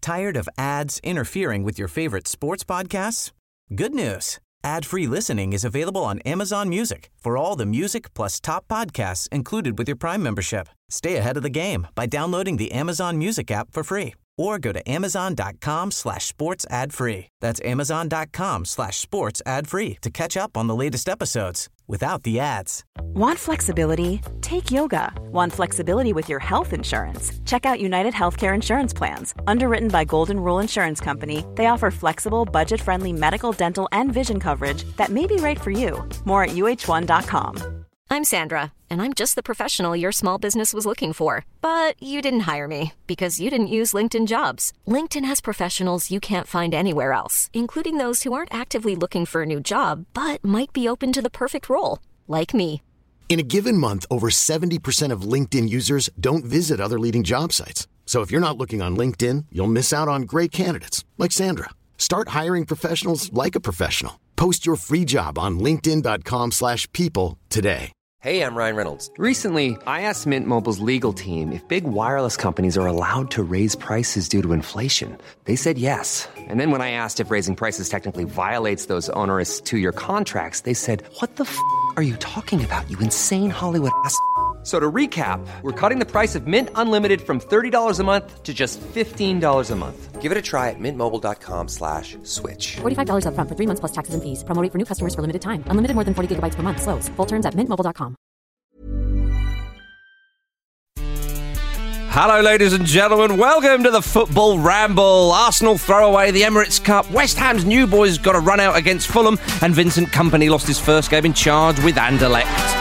Tired of ads interfering with your favorite sports podcasts? Good news. Ad-free listening is available on Amazon Music for all the music plus top podcasts included with your Prime membership. Stay ahead of the game by downloading the Amazon Music app for free or go to amazon.com/sports ad free. That's amazon.com/sports ad free to catch up on the latest episodes without the ads. Want flexibility? Take yoga. Want flexibility with your health insurance? Check out United Healthcare Insurance Plans. Underwritten by Golden Rule Insurance Company, they offer flexible, budget-friendly medical, dental, and vision coverage that may be right for you. More at uh1.com. I'm Sandra, and I'm just the professional your small business was looking for. But you didn't hire me because you didn't use LinkedIn Jobs. LinkedIn has professionals you can't find anywhere else, including those who aren't actively looking for a new job, but might be open to the perfect role, like me. In a given month, over 70% of LinkedIn users don't visit other leading job sites. So if you're not looking on LinkedIn, you'll miss out on great candidates like Sandra. Start hiring professionals like a professional. Post your free job on linkedin.com/people today. Hey, I'm Ryan Reynolds. Recently, I asked Mint Mobile's legal team if big wireless companies are allowed to raise prices due to inflation. They said yes. And then when I asked if raising prices technically violates those onerous two-year contracts, they said, "What the f*** are you talking about, you insane Hollywood ass?" So to recap, we're cutting the price of Mint Unlimited from $30 a month to just $15 a month. Give it a try at mintmobile.com/switch. $45 up front for 3 months plus taxes and fees. Promo rate for new customers for limited time. Unlimited more than 40 gigabytes per month. Slows full terms at mintmobile.com. Hello, ladies and gentlemen. Welcome to the Football Ramble. Arsenal throw away the Emirates Cup. West Ham's new boys got a run out against Fulham. And Vincent Kompany lost his first game in charge with Anderlecht.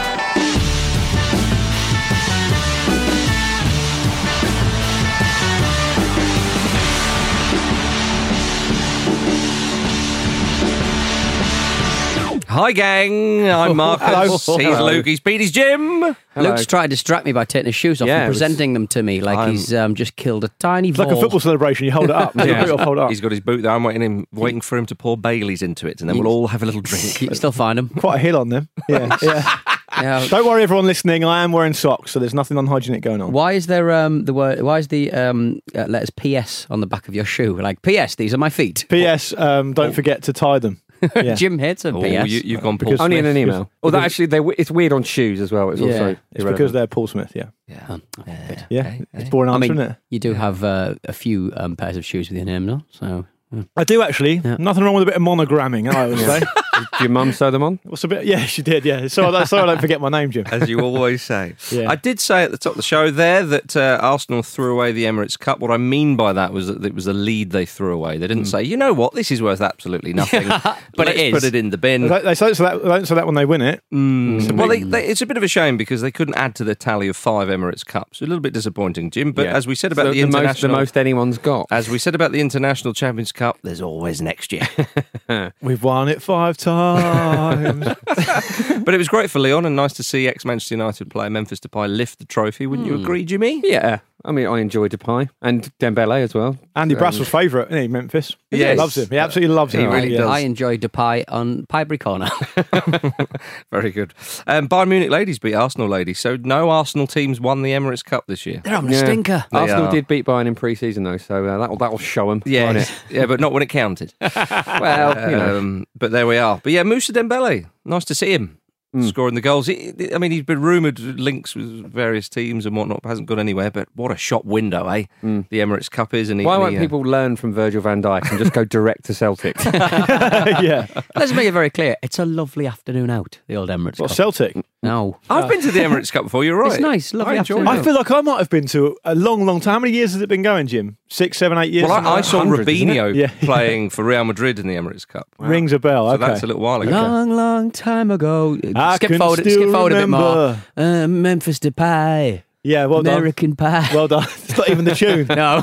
Hi, gang. I'm Marcus. He's Luke. He's Pete. He's Jim. Hello. Luke's trying to distract me by taking his shoes off and presenting them to me like he's just killed a tiny ball. It's like a football celebration. You hold it up. Hold it up. He's got his boot there. I'm waiting for him to pour Baileys into it, and then we'll all have a little drink. You can still find them. Quite a hill on them. Yeah. Don't worry, everyone listening. I am wearing socks, so there's nothing unhygienic going on. Why is there the word? Why is the letters PS on the back of your shoe? Like PS, these are my feet. PS, don't forget to tie them. Yeah. Jim hates them. PS. You've gone Paul Smith. Only in an email. Although actually, it's weird on shoes as well. It's also it's because they're Paul Smith. It's boring answer, isn't it? You do have a few pairs of shoes with your name, though. So I do actually. Yeah. Nothing wrong with a bit of monogramming, I would say. Did your mum sew them on? What's a bit? Yeah, she did. Yeah, so I don't forget my name, Jim. As you always say. Yeah. I did say at the top of the show there that Arsenal threw away the Emirates Cup. What I mean by that was that it was a lead they threw away. They didn't say, you know what, this is worth absolutely nothing. But let's it is. Put it in the bin. They say that when they win it. Well, it's a bit of a shame because they couldn't add to the tally of 5 Emirates Cups. A little bit disappointing, Jim. But as we said about the international, the most anyone's got. As we said about the International Champions Cup, there's always next year. We've won it 5 times. But it was great for Lyon and nice to see ex-Manchester United player Memphis Depay lift the trophy. Wouldn't you agree, Jimmy? Yeah. I mean, I enjoy Depay and Dembele as well. Andy Brassell's favourite, isn't he, Memphis? Yes. He loves him. He absolutely loves him. He really does. I enjoy Depay on Pinebury Corner. Very good. Bayern Munich ladies beat Arsenal ladies, so no Arsenal teams won the Emirates Cup this year. They're on a stinker. Arsenal did beat Bayern in pre-season though, so that'll show them. Yeah, yeah, but not when it counted. Well, but there we are. But yeah, Moussa Dembele, nice to see him. Scoring the goals. He's been rumoured links with various teams and whatnot, hasn't gone anywhere, but what a shop window, eh? The Emirates Cup is. And why won't people learn from Virgil van Dijk and just go direct to Celtic? Yeah. Let's make it very clear. It's a lovely afternoon out, the old Emirates Cup. Celtic? No. I've been to the Emirates Cup before, you're right. It's nice, lovely afternoon. I feel like I might have been to a long, long time. How many years has it been going, Jim? 6, 7, 8 years? Well, I saw Robinho Yeah. playing for Real Madrid in the Emirates Cup. Wow. Rings a bell, So okay. that's a little while ago. Long, long time ago. Skip forward a bit more. Memphis Depay. Yeah, well American done. Pie. Well done. It's not even the tune. No.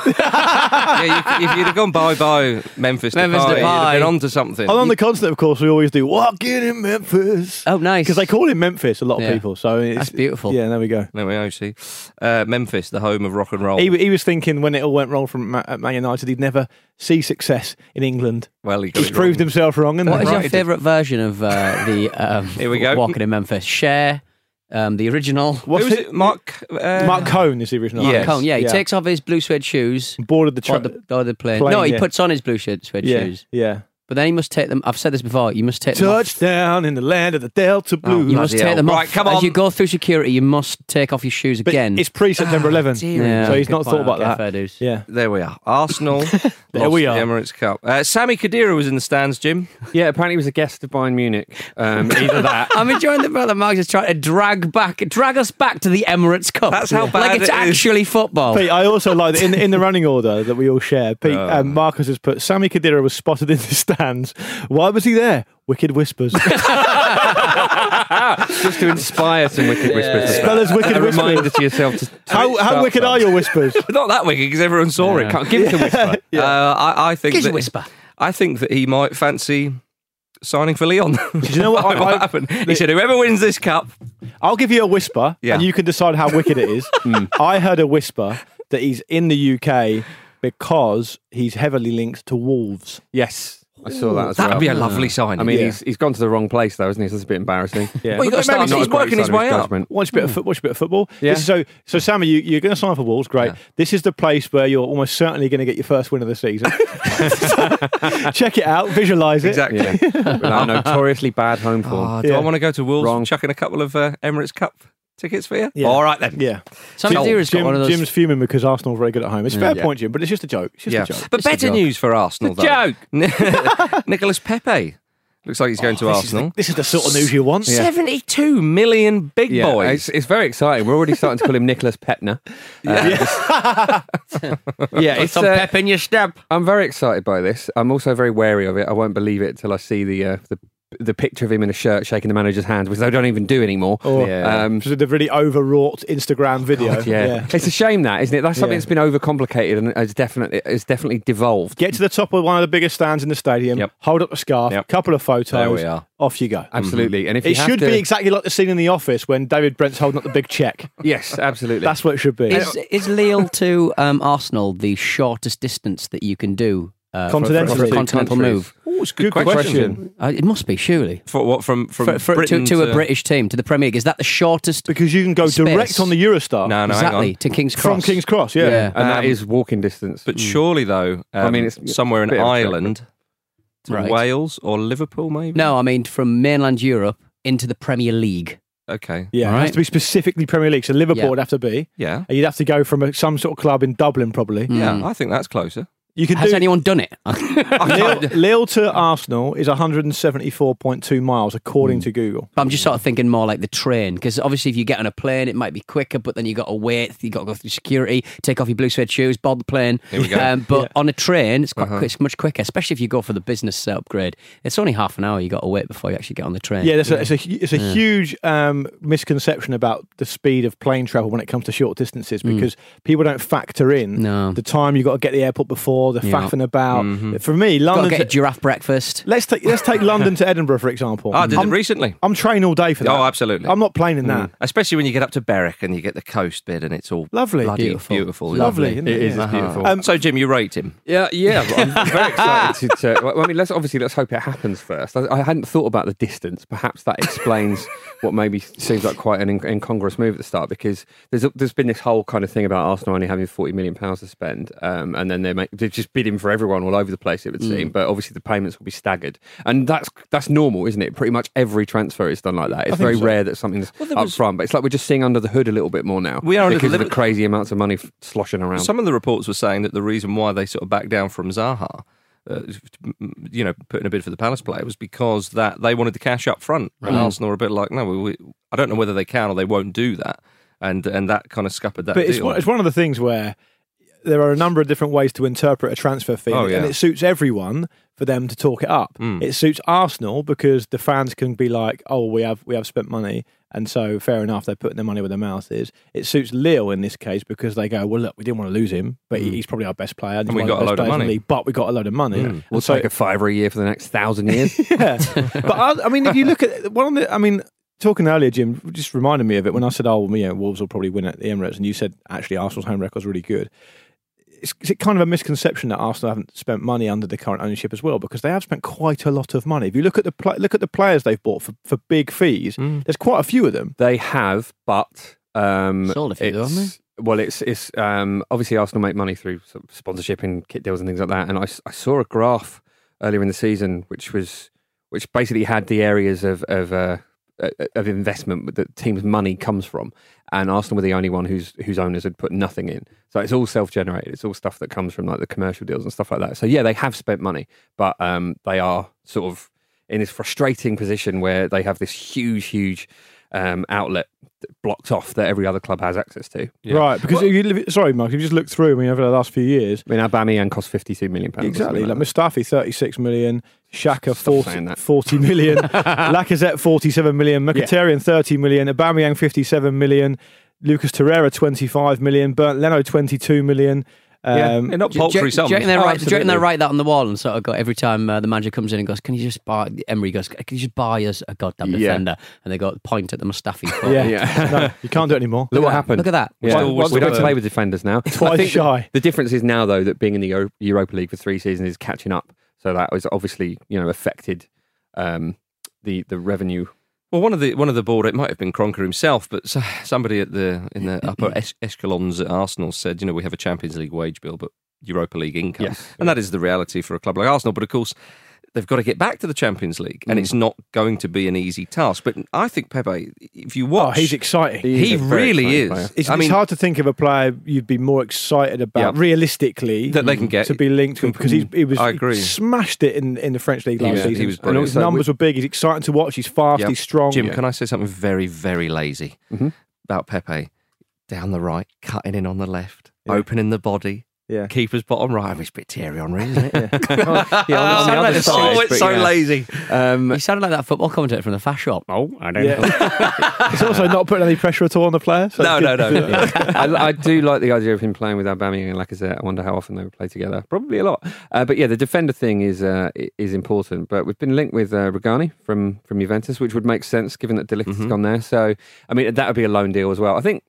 If you'd have gone bye-bye Memphis Depay, you'd have been onto something. And on the continent, of course, we always do Walking in Memphis. Oh, nice. Because they call him Memphis, a lot of people. So that's beautiful. Yeah, there we go. There we go, see. Memphis, the home of rock and roll. He was thinking when it all went wrong from Man United, he'd never see success in England. Well, he's proved himself wrong. What is your favourite version of the Here we go. Walking in Memphis? Cher, The original. What's Who was it? it? Mark Cohn is the original. Yes. Cone, he takes off his blue suede shoes. Boarded the the plane. plane, No, he yeah. puts on his blue suede shoes. Yeah. But then he must take them. I've said this before. You must take them off. Touchdown in the land of the Delta Blues. You must bloody take hell. them off. Right, come As on. you go through security, you must take off your shoes But again. it's pre-September 11, Yeah, so he's good not point. thought about Okay, that. fair dues. Yeah. There we are. Arsenal There lost we the are. Emirates Cup. Sami Khedira was in the stands, Jim. Yeah, apparently he was a guest of Bayern Munich. Either that. I'm enjoying the fact that Mark's is trying to drag us back to the Emirates Cup. That's how bad like it's it is. actually football. Pete, I also like that in the running order that we all share. Pete, Marcus has put Sami Khedira was spotted in the stands. Why was he there? Wicked whispers. Just to inspire some wicked whispers. Spellers wicked a whispers. reminder to yourself to How wicked are your whispers? Not that wicked because everyone saw it. Can't give us a whisper. I think Gives you that, a whisper. I think that he might fancy signing for Lyon. Do you know what? What happened? He said, "Whoever wins this cup." I'll give you a whisper, Yeah. and you can decide how wicked it is. I heard a whisper that he's in the UK because he's heavily linked to Wolves. Yes, I saw that as That well. would be a lovely signing. I mean, Yeah. he's gone to the wrong place, though, isn't he? So that's a bit embarrassing. Yeah. Well, you got to start. Maybe He's Not a great working his sign of way up. judgment. Watch a bit of football. Yeah. So Sammy, you're going to sign for Wolves. Great. Yeah. This is the place where you're almost certainly going to get your first win of the season. Check it out. Visualise it. Exactly. Yeah. With our notoriously bad home form. Oh, do Yeah. I want to go to Wolves Wrong. and chuck in a couple of Emirates Cup tickets for you? Yeah. All right then. Yeah. Sami Khedira's got one of those. Jim's fuming because Arsenal are very good at home. It's a fair Yeah. point, Jim, but it's just a joke. It's just Yeah. a joke. But better news for Arsenal, It's a though. Nicolas Pepe looks like he's going to Arsenal. This is the sort of news you want. 72 million big Yeah, boys. it's very exciting. We're already starting to call him Nicholas Petner. Yeah, it's Some pep in your step. I'm very excited by this. I'm also very wary of it. I won't believe it till I see the picture of him in a shirt shaking the manager's hand, which they don't even do anymore. Or the really overwrought Instagram video. Yeah. It's a shame that, isn't it? That's something Yeah. that's been overcomplicated and it's definitely devolved. Get to the top of one of the biggest stands in the stadium, Yep. hold up a scarf, Yep. couple of photos, There we are. off you go. Absolutely. And if you It have should to, be exactly like the scene in The Office when David Brent's holding up the big check. yes, absolutely. That's what it should be. Is Lille to Arsenal the shortest distance that you can do for Continentally. a continental move? Oh, it's a good question. It must be, surely. For what? From For Britain to a British team, to the Premier League. Is that the shortest? Because you can go Space. direct on the Eurostar. No, hang exactly, on. to King's Cross. From King's Cross, yeah. Yeah. and that is walking distance. But surely, though, I mean, it's somewhere in a bit of a trick, Ireland, to Right. Wales or Liverpool, maybe. No, I mean from mainland Europe into the Premier League. Okay. Yeah, it Right. has to be specifically Premier League. So Liverpool Yeah. would have to be. Yeah. And you'd have to go from some sort of club in Dublin, probably. Yeah, I think that's closer. You could Has do anyone done it? Lille to Arsenal is 174.2 miles, according to Google. I'm just sort of thinking more like the train, because obviously if you get on a plane, it might be quicker, but then you got to wait, you got to go through security, take off your blue suede shoes, board the plane. Here we go. But on a train, it's quite it's much quicker, especially if you go for the business upgrade. It's only half an hour you got to wait before you actually get on the train. Yeah, it's a huge misconception about the speed of plane travel when it comes to short distances because people don't factor in No. the time you got to get to the airport before, the Yeah. faffing about. For me, Got to London. get a giraffe breakfast. Let's take London to Edinburgh for example. I did it recently. I'm training all day for that. Oh, absolutely. I'm not planing that. Especially when you get up to Berwick and you get the coast bit and it's all Lovely. bloody Beautiful. beautiful. Lovely, isn't It it? is. Yeah. It's beautiful. So, Jim, you rate him. Yeah. I'm very excited to. Well, I mean, let's hope it happens first. I hadn't thought about the distance. Perhaps that explains what maybe seems like quite an incongruous move at the start, because there's been this whole kind of thing about Arsenal only having £40 million to spend, and then they're just bidding for everyone all over the place, it would seem. But obviously the payments will be staggered, and that's normal, isn't it? Pretty much every transfer is done like that. It's very rare that something's up front, but it's like we're just seeing under the hood a little bit more now. We are a because little of the crazy amounts of money sloshing around. Some of the reports were saying that the reason why they sort of backed down from Zaha, putting a bid for the Palace player, was because that they wanted the cash up front. And Arsenal were a bit like, no, I don't know whether they can or they won't do that. And that kind of scuppered that But deal. it's one of the things where there are a number of different ways to interpret a transfer fee, Oh, yeah. and it suits everyone for them to talk it up. It suits Arsenal because the fans can be like, "Oh, we have spent money," and so fair enough, they're putting their money where their mouth is. It suits Lille in this case because they go, "Well, look, we didn't want to lose him, but he's probably our best player, and we he's one got the a best load of players in the money. league, but we got a load of money." We'll take a $5 a year for the next 1,000 years. Yeah, but I mean, if you look at one of the, I mean. Talking earlier, Jim, just reminded me of it when I said, "Oh, Wolves will probably win at the Emirates," and you said actually Arsenal's home record's really good. is it kind of a misconception that Arsenal haven't spent money under the current ownership as well? Because they have spent quite a lot of money. If you look at the players they've bought for big fees, there's quite a few of them. They have, but sold a few, haven't they? Well, it's obviously Arsenal make money through sort of sponsorship and kit deals and things like that. And I saw a graph earlier in the season which basically had the areas of investment that teams' money comes from, and Arsenal were the only one whose owners had put nothing in. So it's all self-generated. It's all stuff that comes from like the commercial deals and stuff like that. So yeah, they have spent money, but they are sort of in this frustrating position where they have this huge outlet blocked off that every other club has access to. Yeah. Right, because sorry, Mark, if you just look through, over the last few years, Aubameyang cost £52 million. Exactly, like Mustafi, 36 million, Xhaka, 40 million, Lacazette, 47 million, Mkhitaryan, 30 million, Aubameyang, 57 million, Lucas Torreira, 25 million, Bernd Leno, 22 million. Not paltry sums. Do you reckon they write that on the wall and sort of go every time the manager comes in and goes, Emery goes, can you just buy us a goddamn defender? And they go, point at the Mustafi. No, you can't do it anymore. Look what happened. Look at that. Yeah. We don't play with defenders now. Twice shy. The difference is now, though, that being in the Europa League for 3 seasons is catching up. So that was obviously, affected the revenue. Well, one of the board, it might have been Kroenke himself, but somebody in the upper echelons at Arsenal said, we have a Champions League wage bill, but Europa League income. Yes. And that is the reality for a club like Arsenal. But of course, they've got to get back to the Champions League, and it's not going to be an easy task. But I think Pepe, if you watch... he's exciting. He really is. It's hard to think of a player you'd be more excited about, realistically, that they can get to be linked to him, because he smashed it in the French League last season. He was brilliant. And his numbers were big. He's exciting to watch. He's fast. He's strong. Jim, can I say something very, very lazy about Pepe? Down the right, cutting in on the left, opening the body. Yeah, keeper's bottom right. It's a bit Thierry Henry, isn't it? On the other side, it's so lazy. He sounded like that football commentator from the Fast Shop. Oh, I don't know. It's also not putting any pressure at all on the player. So no. I do like the idea of him playing with Aubameyang and Lacazette. I wonder how often they would play together. Probably a lot. But yeah, the defender thing is important. But we've been linked with Regani from Juventus, which would make sense given that De Ligt has gone there. So that would be a loan deal as well. I think.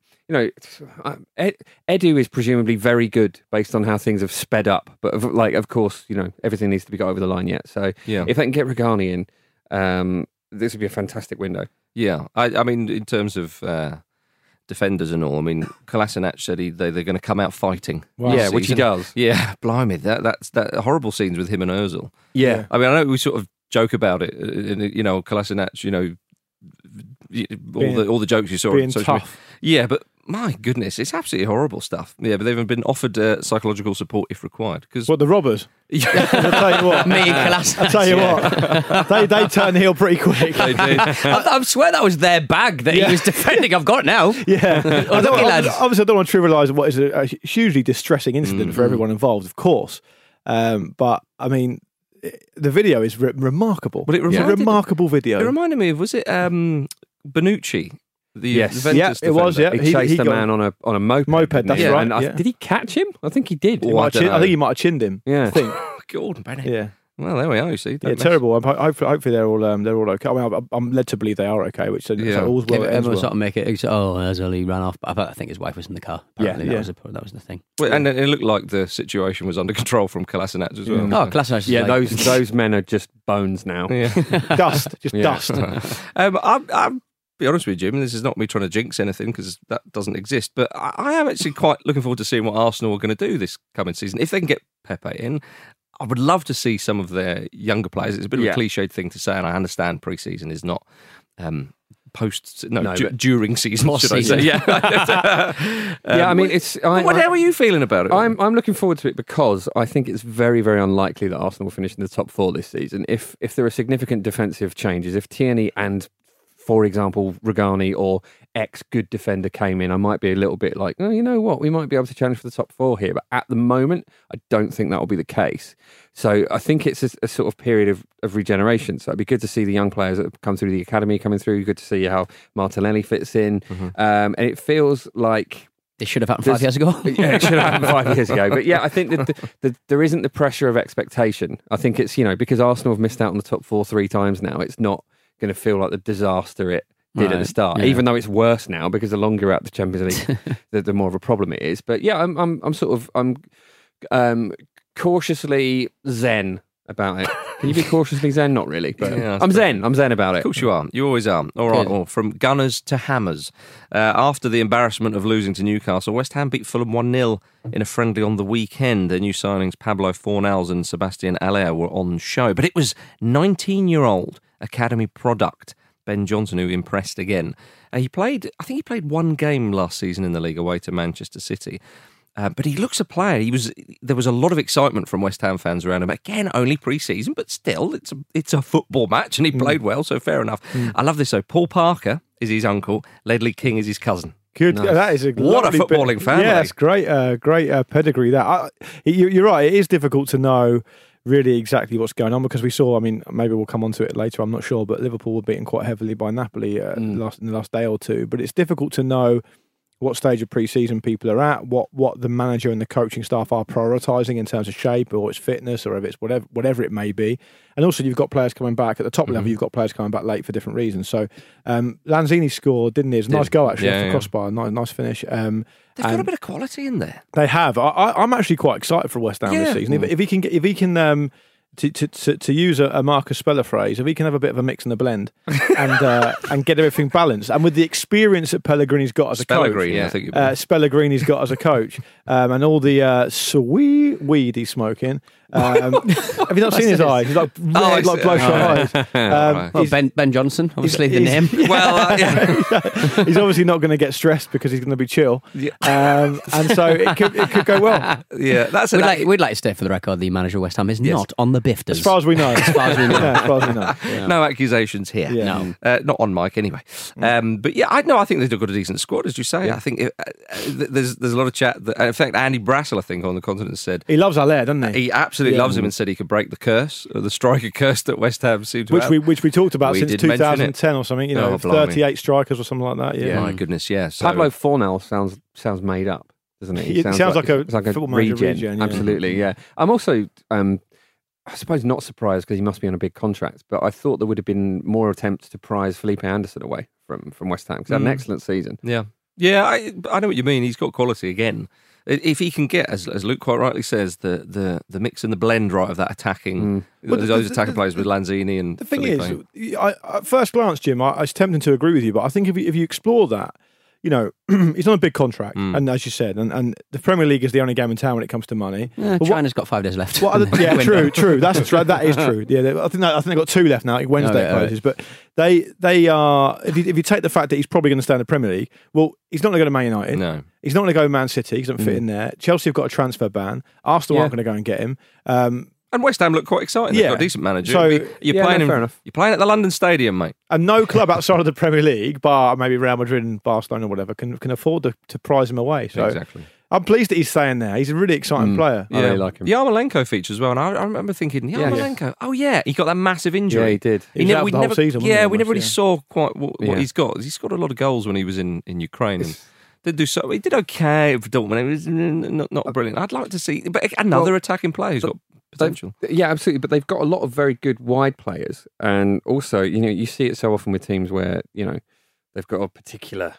Edu is presumably very good based on how things have sped up. But of course, everything needs to be got over the line yet. So if they can get Regani in, this would be a fantastic window. Yeah, I mean, in terms of defenders and all, Kolasinac said they're going to come out fighting. Wow. Yeah, which he does. Yeah, blimey, that's horrible scenes with him and Ozil. Yeah, I know we sort of joke about it. Kolasinac, all the jokes you saw on social media. Yeah, but my goodness, it's absolutely horrible stuff. Yeah, but they've been offered psychological support if required. What, the robbers? Yeah. I'll tell you what. Me and Kolasinac. I'll tell you what. They turned heel pretty quick. They did. I swear that was their bag that he was defending. I've got it now. Yeah. Obviously, I don't want to trivialise what is a hugely distressing incident for everyone involved, of course. But, the video is remarkable. Well, it's a remarkable video. It reminded me of, was it Bonucci? Yes, it was. Yeah, he chased a man on a moped. That's right. And did he catch him? I think he did. I think he might have chinned him. Yeah, I think. Gordon Bennett. Yeah. Well, there we are. You see, terrible. Hopefully they're all okay. I'm led to believe they are okay. Which all's well. Everyone sort of make it. Ozil, he ran off. But I think his wife was in the car. Apparently, that was the thing. Well, and it looked like the situation was under control from Kolasinac as well. Oh, Kolasinac. Yeah, those men are just bones now. Yeah. Dust, dust. I'm be honest with you, Jim, this is not me trying to jinx anything because that doesn't exist, but I am actually quite looking forward to seeing what Arsenal are going to do this coming season. If they can get Pepe in, I would love to see some of their younger players. It's a bit of a cliched thing to say, and I understand pre-season is not during season, should I say? Yeah. How are you feeling about it? I'm looking forward to it because I think it's very, very unlikely that Arsenal will finish in the top 4 this season. If there are significant defensive changes, if Tierney and, for example, Regani or ex-good defender came in, I might be a little bit like, oh, you know what, we might be able to challenge for the top 4 here. But at the moment, I don't think that will be the case. So I think it's a sort of period of regeneration. So it'd be good to see the young players that have come through the academy coming through. Good to see how Martinelli fits in. And it feels like... This should have happened 5 years ago. Yeah, it should have happened 5 years ago. But yeah, I think that there isn't the pressure of expectation. I think it's, because Arsenal have missed out on the top 4 3 times now, it's not going to feel like the disaster it did at the start, even though it's worse now because the longer you're out the Champions League, the more of a problem it is. But yeah, I'm cautiously zen about it. Can you be cautiously zen? Not really, but Yeah, I'm zen. I'm zen about it. Of course you are. You always are. All right. Well, from gunners to hammers. After the embarrassment of losing to Newcastle, West Ham beat Fulham 1-0 in a friendly on the weekend. Their new signings, Pablo Fornals and Sebastian Aller, were on show. But it was 19-year-old academy product Ben Johnson who impressed again. I think he played one game last season in the league away to Manchester City. But he looks a player. There was a lot of excitement from West Ham fans around him. Again, only pre-season, but still, it's a football match, and he played well, so fair enough. I love this though. Paul Parker is his uncle. Ledley King is his cousin. Good. Nice. That is what a footballing family. Yeah, it's great. Great pedigree. You're right. It is difficult to know really exactly what's going on because we saw. I mean, maybe we'll come on to it later. I'm not sure, but Liverpool were beaten quite heavily by Napoli in the last day or two. But it's difficult to know what stage of pre-season people are at, what the manager and the coaching staff are prioritising in terms of shape or its fitness or if it's whatever it may be. And also you've got players coming back at the top level, you've got players coming back late for different reasons. So Lanzini scored, didn't he? It's a nice goal actually off the crossbar, nice finish. They've got a bit of quality in there. They have. I'm actually quite excited for West Ham this season. If he can to use a Marcus Speller phrase, if he can have a bit of a mix and a blend and get everything balanced, and with the experience that Pellegrini's got as a coach, Pellegrini's got as a coach, and all the sweet weed he's smoking. Have you not seen his eyes? He's like red, like bloodshot eyes. Well, Ben Johnson, obviously the name. Well, he's obviously not going to get stressed because he's going to be chill, and so it could go well. Yeah, we'd like to state for the record the manager of West Ham is not on the bifters. As far as we know. Yeah. No accusations here. Yeah. No. Not on mic anyway. But yeah, I think they've got a decent squad, as you say. I think there's a lot of chat. In fact, Andy Brassel, I think, on the Continent said he loves Aller, doesn't he? He absolutely loves him and said he could break the curse, or the striker curse that West Ham seemed to have. Which we talked about since 2010 or something. 38 strikers or something like that. Yeah. My goodness, yeah. So, Pablo Fornal sounds made up, doesn't it? It sounds like a football manager regen. Absolutely, yeah. I'm also, I suppose, not surprised because he must be on a big contract, but I thought there would have been more attempts to prize Felipe Anderson away from West Ham because he had an excellent season. Yeah. I know what you mean. He's got quality again. If he can get, as Luke quite rightly says, the mix and the blend right of that attacking, those attacking players with Lanzini and the thing Felipe. is, at first glance, Jim, I was tempted to agree with you, but I think if you explore that, he's on a big contract, and as you said, and the Premier League is the only game in town when it comes to money. China's got 5 days left. True. That is true. Yeah, I think they've got 2 left now. Wednesday closes, but they are. If you take the fact that he's probably going to stay in the Premier League, well, he's not going to go to Man United. No, he's not going to go to Man City. He doesn't fit in there. Chelsea have got a transfer ban. Arsenal aren't going to go and get him. And West Ham look quite exciting. They've got a decent manager. So, you're playing at the London Stadium, mate. And no club outside of the Premier League, bar maybe Real Madrid and Barcelona or whatever, can afford to prize him away. So exactly. I'm pleased that he's staying there. He's a really exciting player. Yeah, I really like him. Yarmolenko features as well, and I remember thinking, Yarmolenko, he got that massive injury. Yeah, he did. We never season, we never really saw quite what he's got. He scored a lot of goals when he was in Ukraine. And he did okay for Dortmund. It was not brilliant. I'd like to see, but another attacking player who's got potential. Yeah, absolutely. But they've got a lot of very good wide players, and also, you see it so often with teams where they've got a particular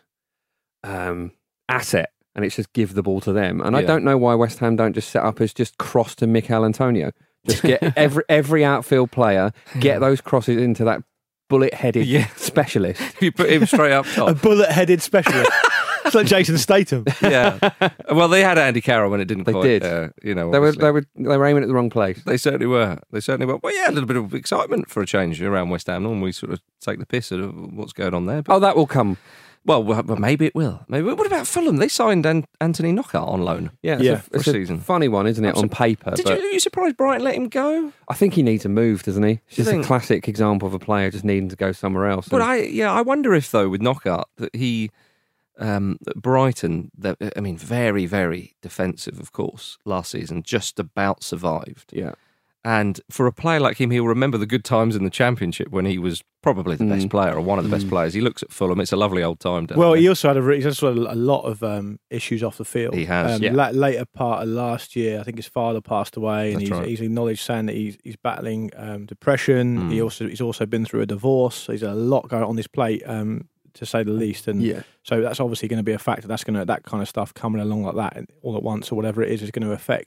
asset, and it's just give the ball to them. And I don't know why West Ham don't just set up as just cross to Mikel Antonio. Just get every outfield player, get those crosses into that bullet-headed specialist. You put him straight up top. A bullet-headed specialist. It's like Jason Statham. Yeah. Well, they had Andy Carroll when it didn't. They quite, did. They were aiming at the wrong place. They certainly were. Well, yeah, a little bit of excitement for a change around West Ham. Normally, we sort of take the piss at what's going on there. But, that will come. Well, maybe it will. Maybe. What about Fulham? They signed Anthony Knockout on loan. It's a funny one, isn't it? On paper. Are you surprised Brighton let him go? I think he needs a move, doesn't he? It's just a classic example of a player just needing to go somewhere else. But I wonder if though with Knockout that he. Brighton, very, very defensive, of course, last season, just about survived. Yeah. And for a player like him, he'll remember the good times in the Championship when he was probably the best player or one of the best players. He looks at Fulham, it's a lovely old time down there. He also had a lot of issues off the field. He has, later part of last year, I think his father passed away, and he's acknowledged saying that he's battling depression. He's also been through a divorce. So he's a lot going on his plate. To say the least, and so that's obviously going to be a factor. That kind of stuff coming along like that all at once or whatever it is going to affect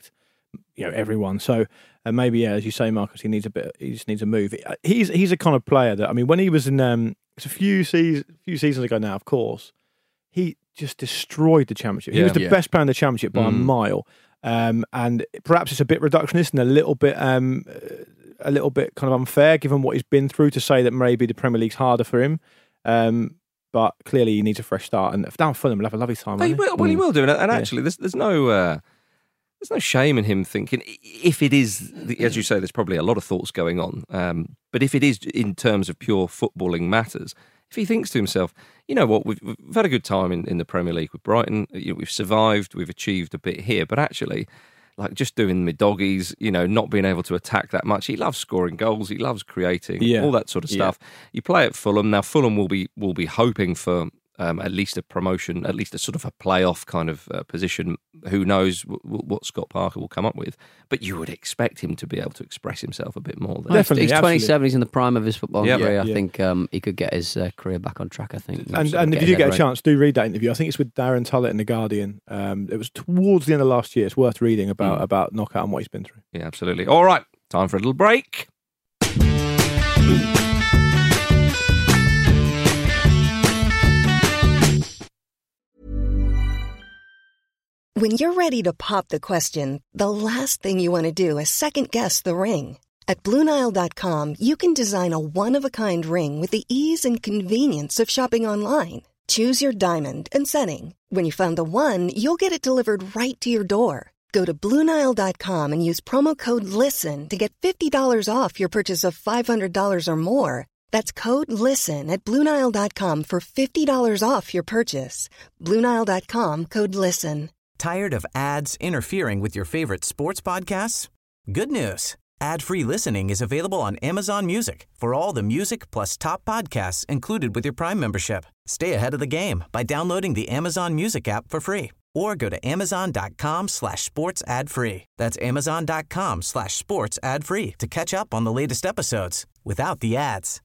everyone. So maybe, as you say, Marcus, he just needs a move. He's a kind of player that, I mean, when he was in it's a few seasons ago now, of course, he just destroyed the Championship. He was the best player in the Championship by a mile. And perhaps it's a bit reductionist and a little bit kind of unfair, given what he's been through, to say that maybe the Premier League's harder for him. But clearly he needs a fresh start. And down Fulham will have a lovely time. He will do. And actually, there's no shame in him thinking, if it is, as you say, there's probably a lot of thoughts going on. But if it is in terms of pure footballing matters, if he thinks to himself, you know what, we've had a good time in the Premier League with Brighton, we've survived, we've achieved a bit here, but actually, like just doing the doggies, not being able to attack that much. He loves scoring goals, he loves creating, all that sort of stuff. You play at Fulham. Now Fulham will be hoping for at least a promotion, at least a sort of a playoff kind of position. Who knows what Scott Parker will come up with? But you would expect him to be able to express himself a bit more. Definitely, he's 27. He's in the prime of his football career. I think he could get his career back on track. I think. And if you do get a chance, do read that interview. I think it's with Darren Tullett in The Guardian. It was towards the end of last year. It's worth reading about Knockout and what he's been through. Yeah, absolutely. All right, time for a little break. When you're ready to pop the question, the last thing you want to do is second-guess the ring. At BlueNile.com, you can design a one-of-a-kind ring with the ease and convenience of shopping online. Choose your diamond and setting. When you find the one, you'll get it delivered right to your door. Go to BlueNile.com and use promo code LISTEN to get $50 off your purchase of $500 or more. That's code LISTEN at BlueNile.com for $50 off your purchase. BlueNile.com, code LISTEN. Tired of ads interfering with your favorite sports podcasts? Good news. Ad-free listening is available on Amazon Music for all the music plus top podcasts included with your Prime membership. Stay ahead of the game by downloading the Amazon Music app for free or go to amazon.com/sports ad free. That's amazon.com/sports ad free to catch up on the latest episodes without the ads.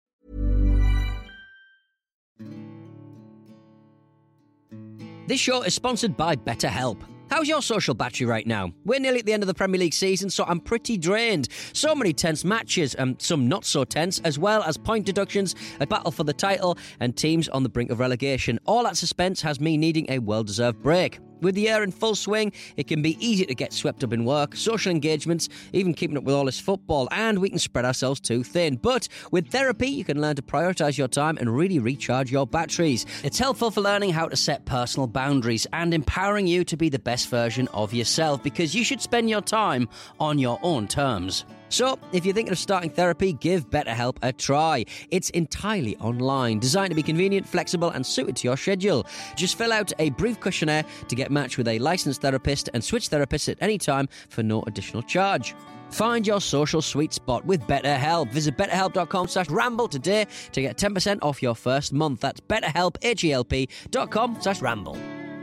This show is sponsored by BetterHelp. How's your social battery right now? We're nearly at the end of the Premier League season, so I'm pretty drained. So many tense matches, and some not so tense, as well as point deductions, a battle for the title, and teams on the brink of relegation. All that suspense has me needing a well-deserved break. With the year in full swing, it can be easy to get swept up in work, social engagements, even keeping up with all this football, and we can spread ourselves too thin. But with therapy, you can learn to prioritise your time and really recharge your batteries. It's helpful for learning how to set personal boundaries and empowering you to be the best version of yourself, because you should spend your time on your own terms. So, if you're thinking of starting therapy, give BetterHelp a try. It's entirely online, designed to be convenient, flexible, and suited to your schedule. Just fill out a brief questionnaire to get matched with a licensed therapist and switch therapists at any time for no additional charge. Find your social sweet spot with BetterHelp. Visit betterhelp.com/ramble today to get 10% off your first month. That's betterhelp, HELP.com/ramble.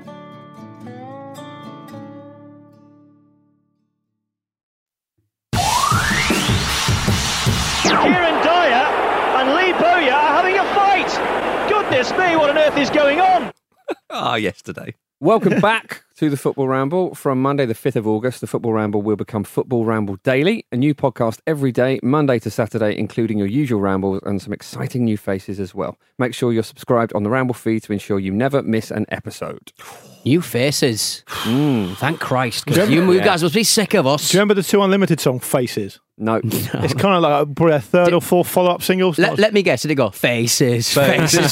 Kieran Dyer and Lee Bowyer are having a fight. Goodness me, what on earth is going on? Yesterday. Welcome back to the Football Ramble. From Monday the 5th of August, the Football Ramble will become Football Ramble Daily, a new podcast every day, Monday to Saturday, including your usual rambles and some exciting new faces as well. Make sure you're subscribed on the Ramble feed to ensure you never miss an episode. New faces. Thank Christ, because you guys must be sick of us. Do you remember the 2 Unlimited song, Faces? No. It's kind of like probably a third or fourth follow-up single. Let me guess. Did it go faces? Faces.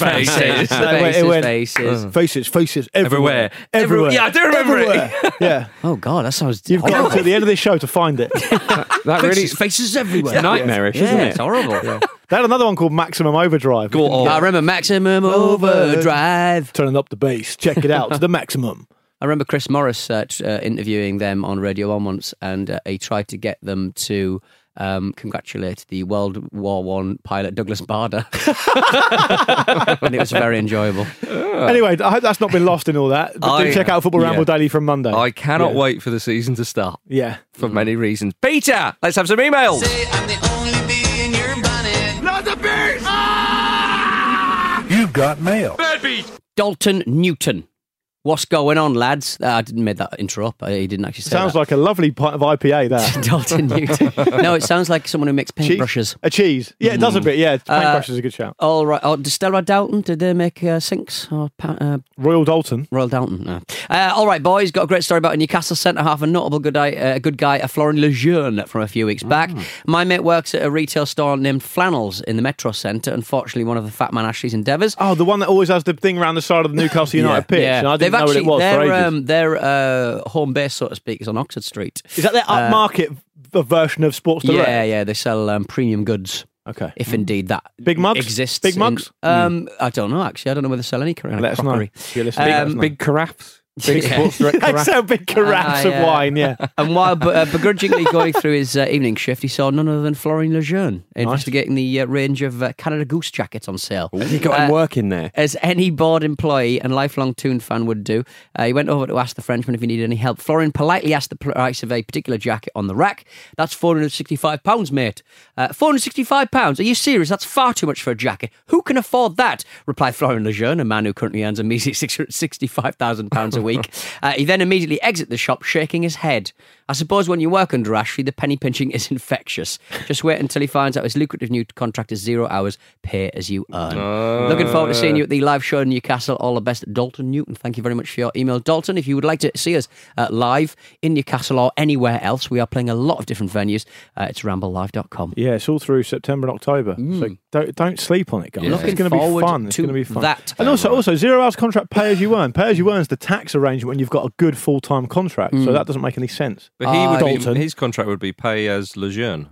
Faces. Everywhere. Yeah, I do remember it. Yeah. Oh, God, that sounds You've horrible. got to the end of this show to find it. That really faces everywhere. Nightmarish, isn't it? It's horrible. Yeah. They had another one called Maximum Overdrive. Go on. I remember Maximum Overdrive. Turning up the bass. Check it out to the maximum. I remember Chris Morris interviewing them on Radio 1 once, and he tried to get them to congratulate the World War I pilot Douglas Bader. And it was very enjoyable. Anyway, I hope that's not been lost in all that. But do check out Football Ramble Daily from Monday. I cannot wait for the season to start. Yeah. For many reasons. Peter, let's have some emails. Say I'm the only bee in your bonnet. Not the bees! You've got mail. Bad bees. Dalton Newton. What's going on, lads? I didn't make that intro up. He didn't actually say Sounds that. like a lovely pint of IPA there. Dalton Newton. No, it sounds like someone who makes paintbrushes. A cheese. Yeah, it does a bit. Yeah, paintbrush is a good shout. All right. Oh, Distillery Dalton, did they make sinks? Or Royal Dalton. Royal Dalton, no. All right, boys, got a great story about a Newcastle centre-half, a notable good guy, Florian Lejeune, from a few weeks back. My mate works at a retail store named Flannels in the Metro Centre, unfortunately one of the Fat Man Ashley's endeavours. Oh, the one that always has the thing around the side of the Newcastle United pitch. Yeah. And I didn't know what it was for ages. Their home base, so to speak, is on Oxford Street. Is that their upmarket version of Sports Direct? Yeah, they sell premium goods. Okay. If indeed that big mugs exists. Big mugs? I don't know, actually. I don't know whether they sell any crockery. Let us know. Big carafes. Big Sports Direct They carafes. sell big carafes of wine, yeah. And while begrudgingly going through his evening shift, he saw none other than Florian Lejeune investigating the range of Canada Goose jackets on sale. He got him working there. As any bored employee and lifelong Toon fan would do, he went over to ask the Frenchman if he needed any help. Florian politely asked the price of a particular jacket on the rack. That's £465, mate. £465? Are you serious? That's far too much for a jacket. Who can afford that? Replied Florian Lejeune, a man who currently earns a measly £665,000 a week. He then immediately exits the shop, shaking his head. I suppose when you work under Ashley, the penny pinching is infectious. Just wait until he finds out his lucrative new contract is 0 hours, pay as you earn. Looking forward to seeing you at the live show in Newcastle. All the best, Dalton Newton. Thank you very much for your email, Dalton. If you would like to see us live in Newcastle or anywhere else, we are playing a lot of different venues. It's ramblelive.com. Yeah, it's all through September and October. So don't sleep on it, guys. Yeah. It's going to be fun. It's going to be fun. And also 0 hours contract, pay as you earn. Pay as you earn is the tax arrangement when you've got a good full-time contract. So that doesn't make any sense. But he would his contract would be pay as Lejeune.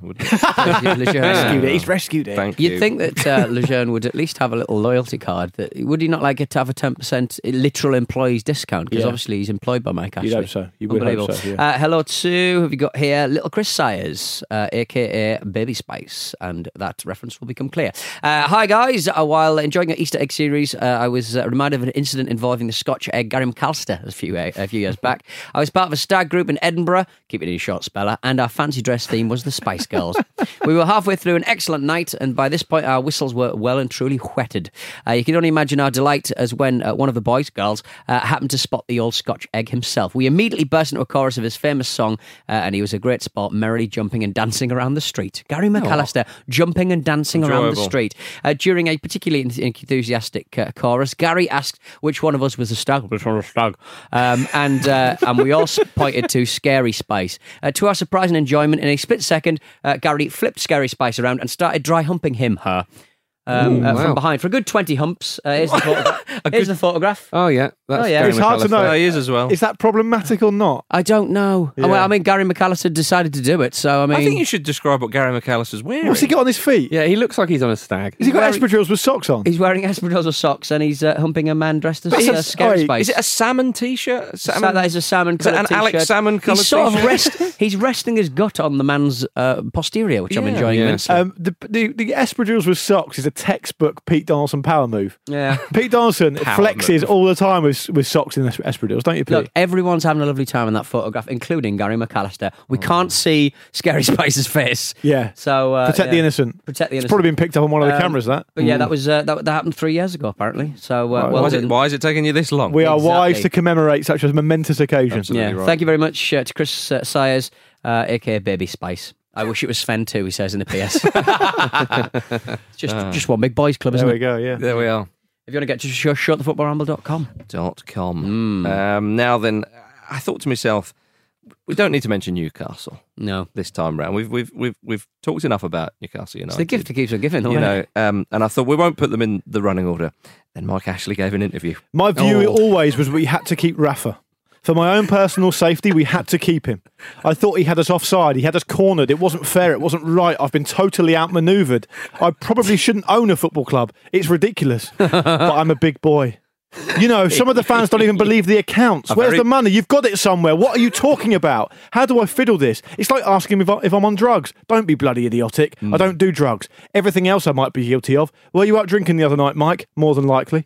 Lejeune. He's rescued it. Thank you. You'd think that Lejeune would at least have a little loyalty card. Would he not like it to have a 10% literal employees discount? Because obviously he's employed by Mike Ashley. You'd hope so. You would hope so, yeah. Hello to, who have you got here? Little Chris Sayers, a.k.a. Baby Spice. And that reference will become clear. Hi, guys. While enjoying an Easter egg series, I was reminded of an incident involving the Scotch egg Gary McAllister a few years back. I was part of a stag group in Edinburgh, keep it in a short speller, and our fancy dress theme was the Spice Girls. We were halfway through an excellent night, and by this point our whistles were well and truly whetted. You can only imagine our delight as when one of the boys' girls happened to spot the old Scotch egg himself. We immediately burst into a chorus of his famous song, and he was a great sport, merrily jumping and dancing around the street. Gary McAllister jumping and dancing around the street. During a particularly enthusiastic chorus, Gary asked which one of us was the stag. Which one was the stag? And we all pointed to Scary Spice. To our surprise and enjoyment, in a split second, Gary flipped Scary Spice around and started dry humping her. From behind for a good 20 humps. Here's the photograph. Here's the photograph. Oh, yeah. It's hard to know. He is as well. Is that problematic or not? I don't know. Yeah. Well, I mean, Gary McAllister decided to do it, so I mean... I think you should describe what Gary McAllister's wearing. What's he got on his feet? Yeah, he looks like he's on a stag. Has he got espadrilles with socks on? He's wearing espadrilles with socks and he's humping a man dressed as Scary Spice. Is it a salmon t-shirt? That is a salmon coloured t-shirt. An Alex salmon coloured t-shirt. He's resting his gut on the man's posterior, which I'm enjoying immensely. The espadrilles with socks is a textbook Pete Donaldson power move. Yeah. Pete Donaldson flexes all the time with socks in espadrilles, don't you, Pete? Look, everyone's having a lovely time in that photograph, including Gary McAllister. We can't see Scary Spice's face. Yeah. So protect the innocent. Protect the innocent. It's probably been picked up on one of the cameras, that. But yeah, that was that happened 3 years ago, apparently. So why is it taking you this long? We are wise to commemorate such a momentous occasion. Absolutely right. Thank you very much to Chris Sayers, aka Baby Spice. I wish it was Sven too, he says in the PS. It's just one big boys club, isn't it? There we go, yeah. There we are. If you want to get to showthefootballramble.com. Now then, I thought to myself, we don't need to mention Newcastle. No, this time round we've talked enough about Newcastle United. It's the gift that keeps on giving, and I thought we won't put them in the running order. Then Mike Ashley gave an interview. My view always was we had to keep Rafa. For my own personal safety, we had to keep him. I thought he had us offside. He had us cornered. It wasn't fair. It wasn't right. I've been totally outmanoeuvred. I probably shouldn't own a football club. It's ridiculous. But I'm a big boy. You know, some of the fans don't even believe the accounts. Where's the money? You've got it somewhere. What are you talking about? How do I fiddle this? It's like asking me if I'm on drugs. Don't be bloody idiotic. I don't do drugs. Everything else I might be guilty of. Were you out drinking the other night, Mike? More than likely.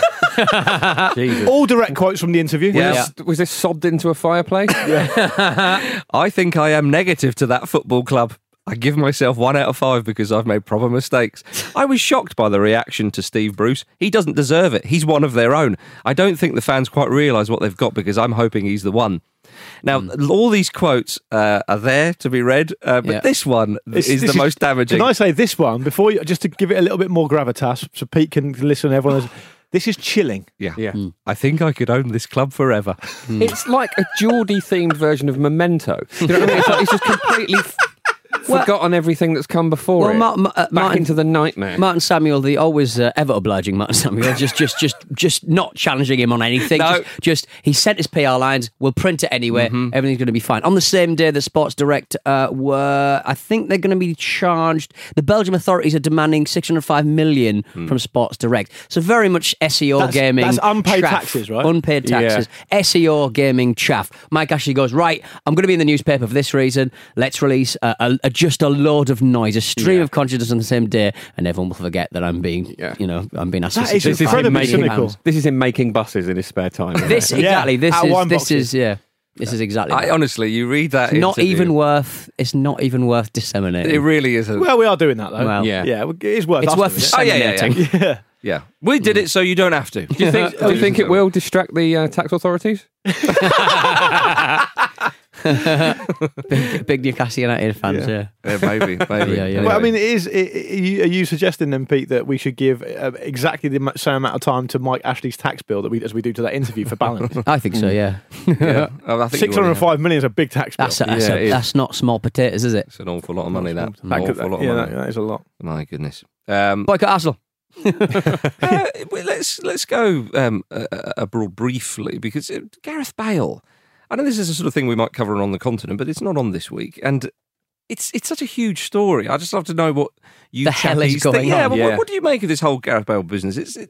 All direct quotes from the interview. Was this sobbed into a fireplace? I think I am negative to that football club. I give myself 1 out of 5 because I've made proper mistakes. I was shocked by the reaction to Steve Bruce. He doesn't deserve it. He's one of their own. I don't think the fans quite realise what they've got because I'm hoping he's the one. Now, all these quotes are there to be read, but this one is the most damaging. Can I say this one before you, just to give it a little bit more gravitas, so Pete can listen? Everyone, this is chilling. Yeah. I think I could own this club forever. It's like a Geordie-themed version of Memento. Do you know what I mean? It's like he's just completely forgotten everything that's come before it. Back into the nightmare. Martin Samuel, the always ever obliging Martin Samuel, just not challenging him on anything. No. Just he sent his PR lines. We'll print it anyway. Everything's going to be fine. On the same day, the Sports Direct I think they're going to be charged. The Belgium authorities are demanding 605 million from Sports Direct. So very much SEO gaming. That's unpaid chaff. taxes, right? Unpaid taxes. Yeah. SEO gaming chaff. Mike Ashley goes, right, I'm going to be in the newspaper for this reason. Let's release just a load of noise, a stream of consciousness on the same day, and everyone will forget that I'm being, I'm being asked. That is incredibly cynical. This is him making buses in his spare time. This exactly. This is exactly. Honestly, you read that. It's not even worth disseminating. It really isn't. Well, we are doing that though. Well, yeah, it is worth. It's worth disseminating. Yeah, we did it so you don't have to. Do you think it will distract the tax authorities? big Newcastle United fans, maybe. Well, I mean, are you suggesting then, Pete, that we should give exactly the same amount of time to Mike Ashley's tax bill as we do to that interview for balance? I think so. Yeah. I think 605 million is a big tax bill. That's not small potatoes, is it? It's an awful lot of money. That is a lot. My goodness. Boycott Arsenal. Let's go abroad briefly because Gareth Bale. I know this is the sort of thing we might cover on the continent, but it's not on this week, and it's such a huge story. I just love to know what the hell is going on. What do you make of this whole Gareth Bale business? Is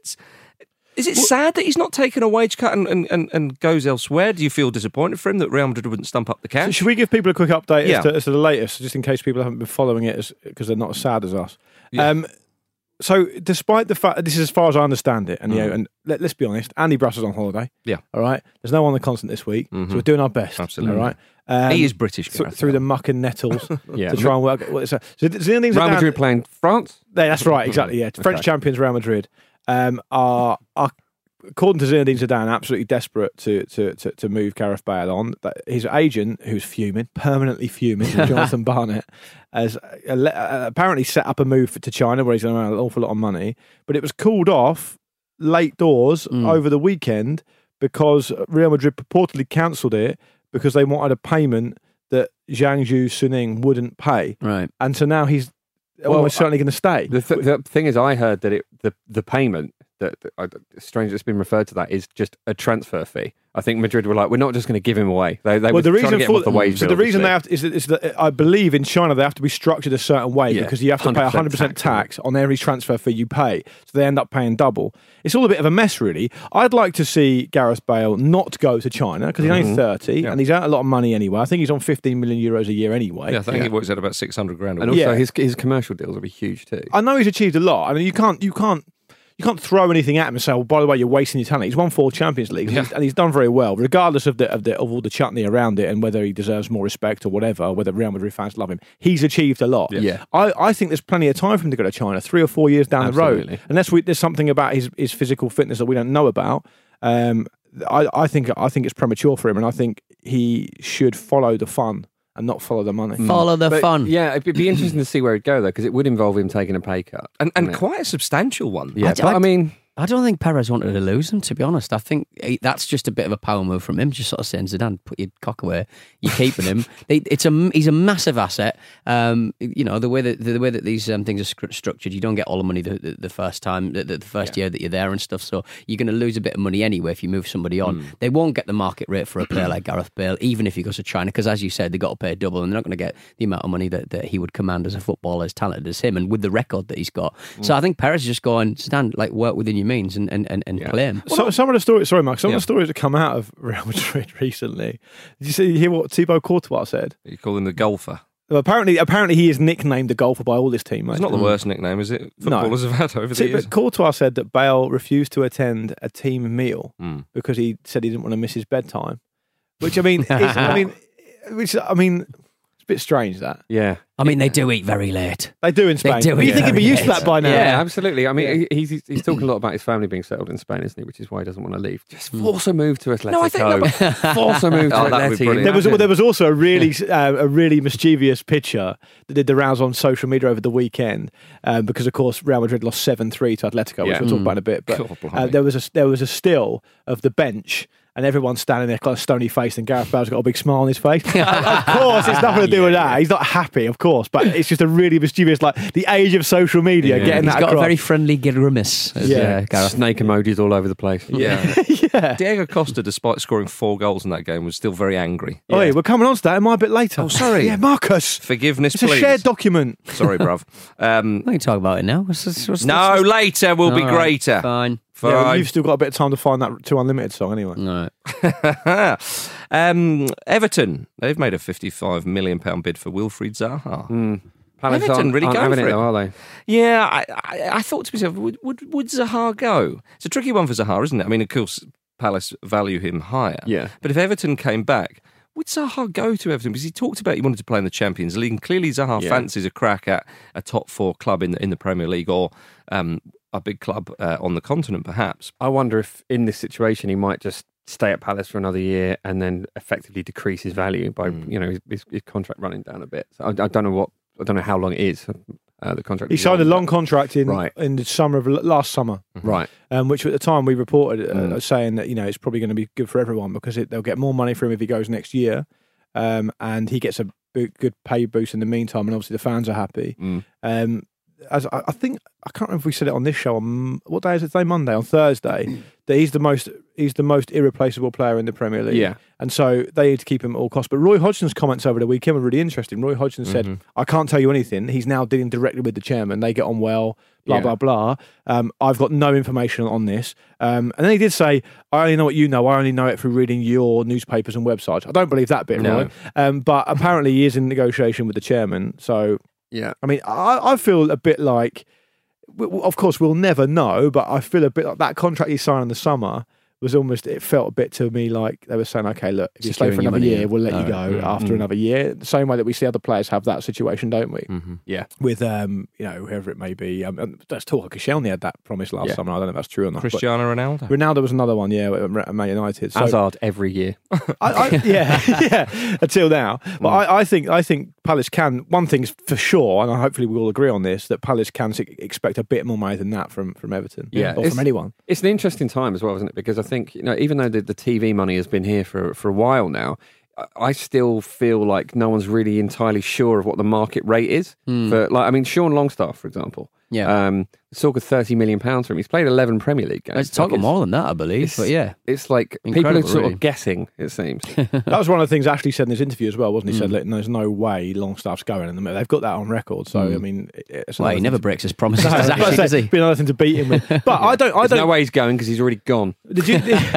it sad that he's not taken a wage cut and goes elsewhere? Do you feel disappointed for him that Real Madrid wouldn't stump up the cash? So should we give people a quick update as to the latest, just in case people haven't been following it because they're not as sad as us? Yeah. So, despite the fact, this is as far as I understand it, and and let's be honest, Andy Brass's on holiday. Yeah. All right. There's no one on the continent this week, so we're doing our best. Absolutely. All right. He is British. Through the muck and nettles to try and work. So Real Madrid playing France? That's right, exactly, yeah. French champions Real Madrid are according to Zinedine Zidane, absolutely desperate to move Gareth Bale on. His agent, who's permanently fuming, Jonathan Barnett, has apparently set up a move to China where he's going to earn an awful lot of money. But it was called off late doors over the weekend because Real Madrid purportedly cancelled it because they wanted a payment that Jiangsu Suning wouldn't pay. Right. And so now he's almost certainly going to stay. The thing is, I heard that the payment that strange that's been referred to that is just a transfer fee. I think Madrid were like, we're not just going to give him away. They were trying to get him off the wage bill. The reason they have to, is that I believe in China they have to be structured a certain way because you have to pay 100% tax on every transfer fee you pay. So they end up paying double. It's all a bit of a mess, really. I'd like to see Gareth Bale not go to China because he's only 30 and he's out a lot of money anyway. I think he's on 15 million euros a year anyway. Yeah, I think he works out about 600 grand. And also his commercial deals will be huge too. I know he's achieved a lot. I mean, you can't throw anything at him and say, "Well, by the way, you're wasting your talent." He's won 4 Champions Leagues and he's done very well, regardless of all the chutney around it and whether he deserves more respect or whatever, or whether Real Madrid fans love him. He's achieved a lot. Yeah. I think there's plenty of time for him to go to China, 3 or 4 years down the road, unless there's something about his physical fitness that we don't know about. I think it's premature for him, and I think he should follow the fun and not follow the money. Follow the fun. Yeah, it'd be interesting to see where he'd go, though, because it would involve him taking a pay cut. And quite a substantial one. Yeah, I mean, I don't think Perez wanted to lose him, to be honest. I think that's just a bit of a power move from him, just sort of saying, Zidane, put your cock away. You're keeping him. He's a massive asset. The way that these things are structured, you don't get all the money the first time, the first year that you're there and stuff. So you're going to lose a bit of money anyway if you move somebody on. They won't get the market rate for a player like Gareth Bale, even if he goes to China, because as you said, they've got to pay double, and they're not going to get the amount of money that he would command as a footballer, as talented as him, and with the record that he's got. So I think Perez is just going, Zidane, work within your means and play him. Some of the stories, sorry, Mark, some of the stories that come out of Real Madrid recently. Did you hear what Thibaut Courtois said? You call him the golfer. Well, apparently he is nicknamed the golfer by all this team. It's not the worst nickname, is it? Footballers have had over the years. But Courtois said that Bale refused to attend a team meal because he said he didn't want to miss his bedtime. Which I mean, it's bit strange, that. Yeah. I mean, they do eat very late. They do in Spain. They do But you eat think he'd be very used to that late. by now? Yeah, absolutely. I mean, he's talking a lot about his family being settled in Spain, isn't he? Which is why he doesn't want to leave. Just force a move to Atletico. Force a move to Atletico. There was also a really mischievous picture that did the rounds on social media over the weekend because, of course, Real Madrid lost 7-3 to Atletico, which we'll talk about in a bit. But there was a still of the bench. And everyone's standing there kind of stony faced, and Gareth Bale's got a big smile on his face. Of course, it's nothing to do with that. He's not happy, of course, but it's just a really mischievous, like the age of social media, getting that He's got across. a very friendly grimace. Gareth. Snake emojis all over the place. Yeah. Diego Costa, despite scoring 4 goals in that game, was still very angry. Oh, yeah, we're coming on to that. Am I a bit later? Oh, sorry. Yeah, Marcus. Forgiveness, It's please. a shared document. Sorry, bruv. We can talk about it now. Later will be greater. Fine. Yeah, well, you've still got a bit of time to find that 2 Unlimited song anyway. No. Everton, they've made a £55 million bid for Wilfried Zaha. Palace Everton really aren't go having for it, it, though, are they? Yeah, I thought to myself, would Zaha go? It's a tricky one for Zaha, isn't it? I mean, of course, Palace value him higher. Yeah. But if Everton came back, would Zaha go to Everton? Because he talked about he wanted to play in the Champions League, and clearly Zaha fancies a crack at a top 4 club in the Premier League or a big club on the continent, perhaps. I wonder if in this situation he might just stay at Palace for another year and then effectively decrease his value by his contract running down a bit. So I don't know how long it is. The contract. He signed a long contract in the summer of last summer, right? Which at the time we reported saying that it's probably going to be good for everyone because they'll get more money for him if he goes next year, and he gets a good pay boost in the meantime, and obviously the fans are happy. As I think, I can't remember if we said it on this show on what day is it today? Monday, on Thursday, that he's the most irreplaceable player in the Premier League. Yeah. And so they need to keep him at all costs. But Roy Hodgson's comments over the weekend were really interesting. Roy Hodgson said, I can't tell you anything. He's now dealing directly with the chairman. They get on well, blah, blah, blah. I've got no information on this. And then he did say, I only know what you know. I only know it through reading your newspapers and websites. I don't believe that bit, No. Roy. But apparently he is in negotiation with the chairman. So... Yeah, I mean, I feel a bit like, of course, we'll never know, but I feel a bit like that contract he signed in the summer was almost, it felt a bit to me like they were saying, okay, look, if you stay for another year, we'll let you go after another year. The same way that we see other players have that situation, don't we? Yeah. With, whoever it may be. Let's talk, Koscielny had that promise last summer. I don't know if that's true or not. Cristiano Ronaldo. Ronaldo was another one, at Man United. So, Hazard every year. until now. But I think Palace can, one thing's for sure, and hopefully we all agree on this, that Palace can expect a bit more money than that from Everton. Or from anyone. It's an interesting time as well, isn't it? Because I think, even though the TV money has been here for a while now, I still feel like no one's really entirely sure of what the market rate is. For Sean Longstaff, for example. Yeah. Sorted £30 million for him. He's played 11 Premier League games. It's talking more than that, I believe. But yeah. It's like Incredible, people are sort really. of guessing, it seems. That was one of the things Ashley said in his interview as well, wasn't he? He said, look, there's no way Longstaff's going in the middle. They've got that on record. So, I mean... He never breaks his promises, Actually, does he? Be another thing to beat him with. But I don't... There's no way he's going because he's already gone. Did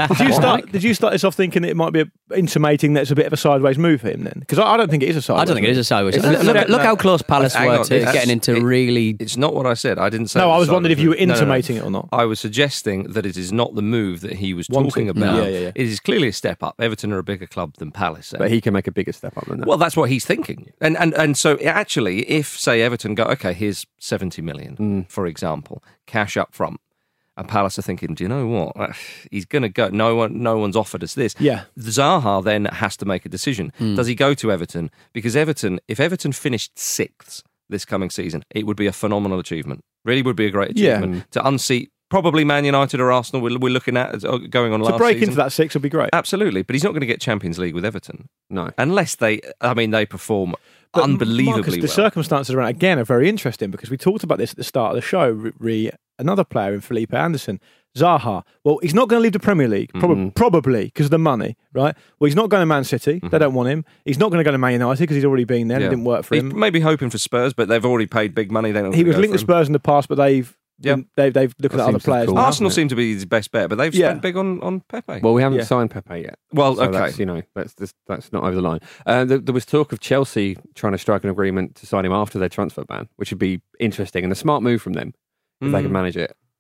you start this off thinking it might be intimating that it's a bit of a sideways move for him then? Because I don't think it is a sideways I don't think it is a sideways. move. Look how close Palace Hang were on, to getting into really... It's not what I said. I didn't say... No, it I was a wondering if you were sideways move. intimating it or not. I was suggesting that it is not the move that he was talking about. No. Yeah. It is clearly a step up. Everton are a bigger club than Palace. But he can make a bigger step up than that. Well, that's what he's thinking. And so actually, if, say, Everton go, okay, here's 70 million, for example, cash up front, and Palace are thinking, do you know what? He's going to go. No one's offered us this. Yeah. Zaha then has to make a decision. Does he go to Everton? Because if Everton finished 6th this coming season, it would be a phenomenal achievement. Really would be a great achievement. To unseat probably Man United or Arsenal, we're looking at going on last season. To break into that 6 would be great. Absolutely. But he's not going to get Champions League with Everton. No. Unless they perform unbelievably Marcus, well. the circumstances around, again, are very interesting because we talked about this at the start of the show, another player in Felipe Anderson, Zaha. Well, he's not going to leave the Premier League, probably because of the money, right? Well, he's not going to Man City. They don't want him. He's not going to go to Man United because he's already been there. It didn't work for him. He's maybe hoping for Spurs, but they've already paid big money. He was linked to Spurs in the past, but they've looked at other players. Cool. Arsenal seem to be his best bet, but they've spent big on Pepe. Well, we haven't signed Pepe yet. Well, so okay. That's not over the line. There was talk of Chelsea trying to strike an agreement to sign him after their transfer ban, which would be interesting and a smart move from them if they can manage it.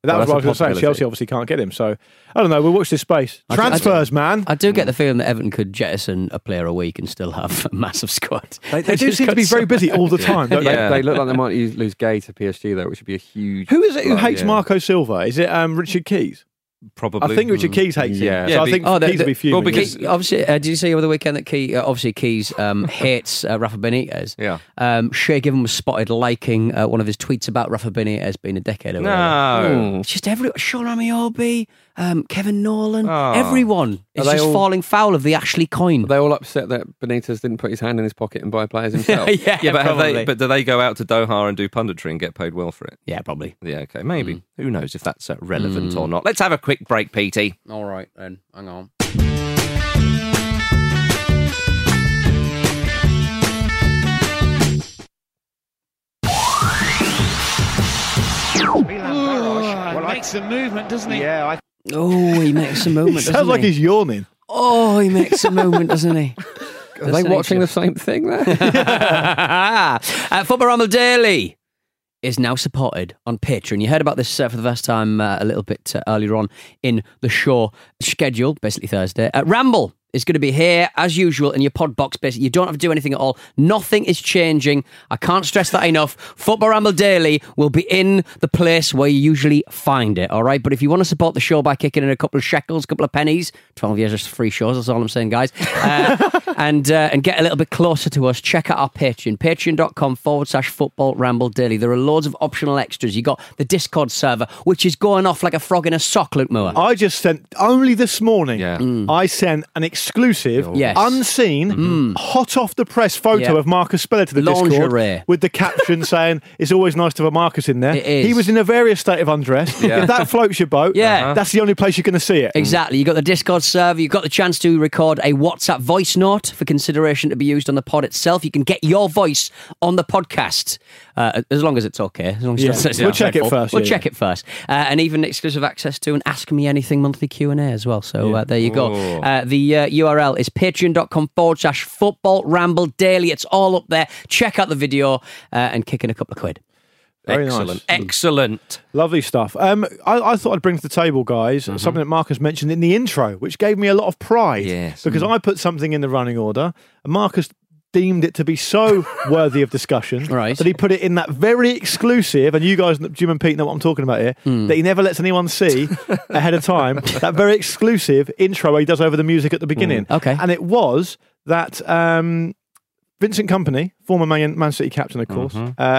That was Well, what I was that's going a to say. possibility. Chelsea obviously can't get him. So, I don't know. We'll watch this space. Transfers, man. I do get the feeling that Everton could jettison a player a week and still have a massive squad. They do seem to be very busy all the time, don't they? They look like they might lose Gay to PSG, though, which would be a huge... Who is it who blow, hates yeah. Marco Silva? Is it Richard Keys? Probably. I think Richard Keys hates him. Yeah. So I think Keys will be fuming. Well, because Obviously, did you see over the weekend that Keys hates Rafa Benitez? Yeah. Shea Given was spotted liking one of his tweets about Rafa Benitez being a dickhead. Or whatever. No. It's just everyone. Sean Amiobi, Kevin Nolan, Oh. everyone is Are they just all- falling foul of the Ashley coin. Are they all upset that Benitez didn't put his hand in his pocket and buy players himself? yeah, But probably. do they go out to Doha and do punditry and get paid well for it? Yeah, probably. Yeah, okay, maybe. Who knows if that's relevant or not? Let's have a quick break, Petey. All right, then. Hang on. Well, makes some movement, doesn't he? Yeah, Oh, he makes a movement, Sounds doesn't like he? he's yawning. Oh, he makes a movement, doesn't he? Are they watching the same thing there? Football Ramble Daily is now supported on Patreon. You heard about this for the first time a little bit earlier on in the show schedule, basically Thursday. Ramble is going to be here as usual in your pod box. Basically, you don't have to do anything at all. Nothing is changing. I can't stress that enough. Football Ramble Daily will be in the place where you usually find it. All right, but if you want to support the show by kicking in a couple of shekels, a couple of pennies, 12 years of free shows. That's all I'm saying, guys. And get a little bit closer to us. Check out our Patreon, patreon.com/Football Ramble Daily. There are loads of optional extras. You got the Discord server, which is going off like a frog in a sock, Luke Moore. I just sent, only this morning, Yeah. I sent an exclusive, Yes. unseen, hot off the press photo Yeah. of Marcus Speller to the Lingerie. Discord with the caption saying, it's always nice to have a Marcus in there. It is. He was in a various state of undress. Yeah. If that floats your boat, Yeah. that's the only place you're going to see it. Exactly. You got the Discord server. You've got the chance to record a WhatsApp voice note for consideration to be used on the pod itself. You can get your voice on the podcast as long as it's okay. As long as Yeah. it's We'll not check it dreadful. first, We'll yeah, check it first, and even exclusive access to an Ask Me Anything monthly Q&A as well. So there you go. The URL is patreon.com/Football Ramble Daily. It's all up there. Check out the video and kick in a couple of quid. Very Excellent. nice. Excellent. Lovely stuff. I thought I'd bring to the table, guys, something that Marcus mentioned in the intro, which gave me a lot of pride. Yes. Because I put something in the running order, and Marcus deemed it to be so worthy of discussion Right. that he put it in that very exclusive, and you guys, Jim and Pete, know what I'm talking about here, that he never lets anyone see ahead of time, that very exclusive intro where he does over the music at the beginning. Okay. And it was that Vincent Kompany, former Man City captain, of course,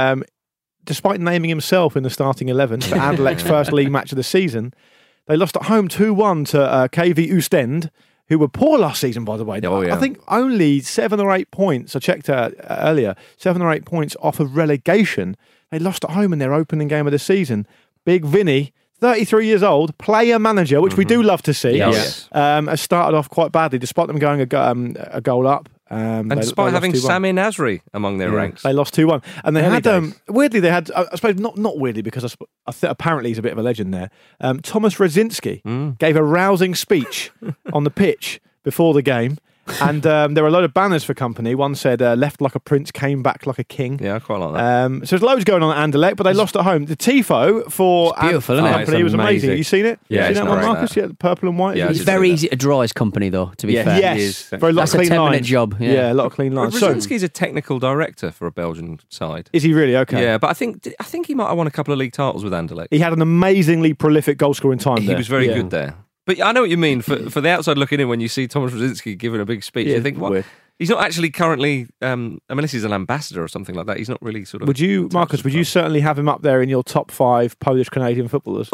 despite naming himself in the starting 11 for Anderlecht's first league match of the season, they lost at home 2-1 to KV Oostende, who were poor last season, by the way. Oh, yeah. I think only 7 or 8 points, I checked earlier, 7 or 8 points off of relegation. They lost at home in their opening game of the season. Big Vinny, 33 years old, player manager, which we do love to see, Yes. has started off quite badly, despite them going a goal up. And they despite lost having 2-1. Sami Nasri among their ranks. They lost 2-1. And they Early had, days. weirdly, they had, I suppose, not weirdly, because apparently he's a bit of a legend there. Thomas Rosiński gave a rousing speech on the pitch before the game. And there were a load of banners for Kompany. One said, left like a prince, came back like a king. Yeah, I quite like that. So there's loads going on at Anderlecht, but they lost at home. The Tifo for It's beautiful, isn't it? Kompany It's was amazing. amazing. Have you seen it? Yeah, Seen it's that one, great, Marcus? Yeah, purple and white. Yeah, It's I very did easy to draw his company, though, to be fair. Yes, He is. very lot That's of a clean 10-minute lines. job, yeah. a lot of clean lines. So, Rosiński's a technical director for a Belgian side. is he really? Okay. Yeah, but I think he might have won a couple of league titles with Anderlecht. He had an amazingly prolific goal scoring time He there. was very Yeah. good there. But I know what you mean. For the outside looking in, when you see Thomas Rosiński giving a big speech, Yeah, you think, what? weird. He's not actually currently, unless he's an ambassador or something like that, he's not really sort of... Would you, Marcus, would you certainly have him up there in your top 5 Polish-Canadian footballers?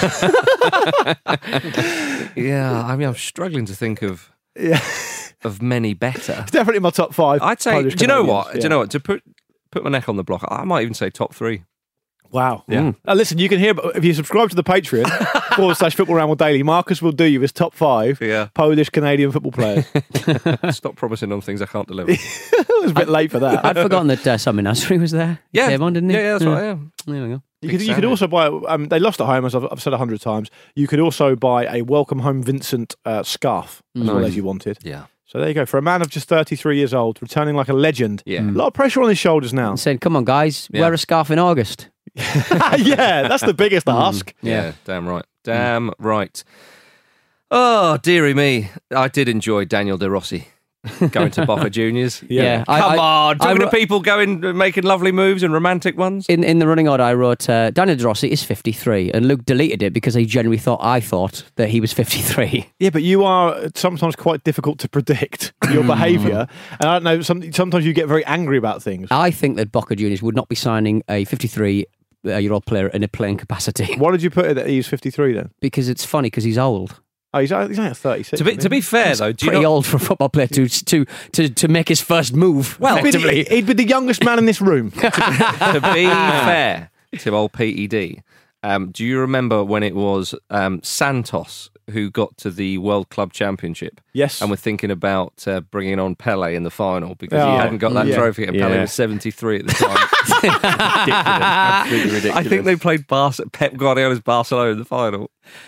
Yeah, I mean, I'm struggling to think of many better. Definitely my top 5. I'd say, Polish do you know what? Canadians, Do you know what? To put my neck on the block, I might even say top 3. Wow. Yeah. Listen, you can hear, if you subscribe to the Patreon, /Football Ramble Daily, Marcus will do you his top 5 Yeah. Polish-Canadian football players. Stop promising on things I can't deliver. It was a bit late for that. I'd forgotten that Sami Nasri was there. He Yeah. came on, didn't he? Yeah, that's right, yeah. There we go. You could also buy, they lost at home, as I've said 100 times. You could also buy a Welcome Home Vincent scarf, as well as you wanted. Yeah. So there you go. For a man of just 33 years old, returning like a legend. Yeah. A lot of pressure on his shoulders now. And saying, come on, guys, Yeah. wear a scarf in August. Yeah, that's the biggest ask. Yeah, damn right. Damn right. Oh, dearie me. I did enjoy Daniel De Rossi going to Boca Juniors. Yeah. Come on. Talking to wrote- people going, making lovely moves and romantic ones. In the running order, I wrote Daniel De Rossi is 53, and Luke deleted it because he genuinely I thought that he was 53. Yeah, but you are sometimes quite difficult to predict your behaviour. And I don't know, sometimes you get very angry about things. I think that Boca Juniors would not be signing a 53-year-old player in a playing capacity. Why did you put it that he's 53 then? Because it's funny, because he's old. Oh, he's only at 36. To be fair, though, do you Pretty not... old for a football player to make his first move. Well, effectively. He'd be the youngest man in this room. To be fair to old PED, do you remember when it was Santos who got to the World Club Championship? Yes. And we're thinking about bringing on Pele in the final because Oh, he hadn't got that yeah. trophy and Pele Yeah. was 73 at the time. Ridiculous. Absolutely ridiculous. I think they played Pep Guardiola's Barcelona in the final.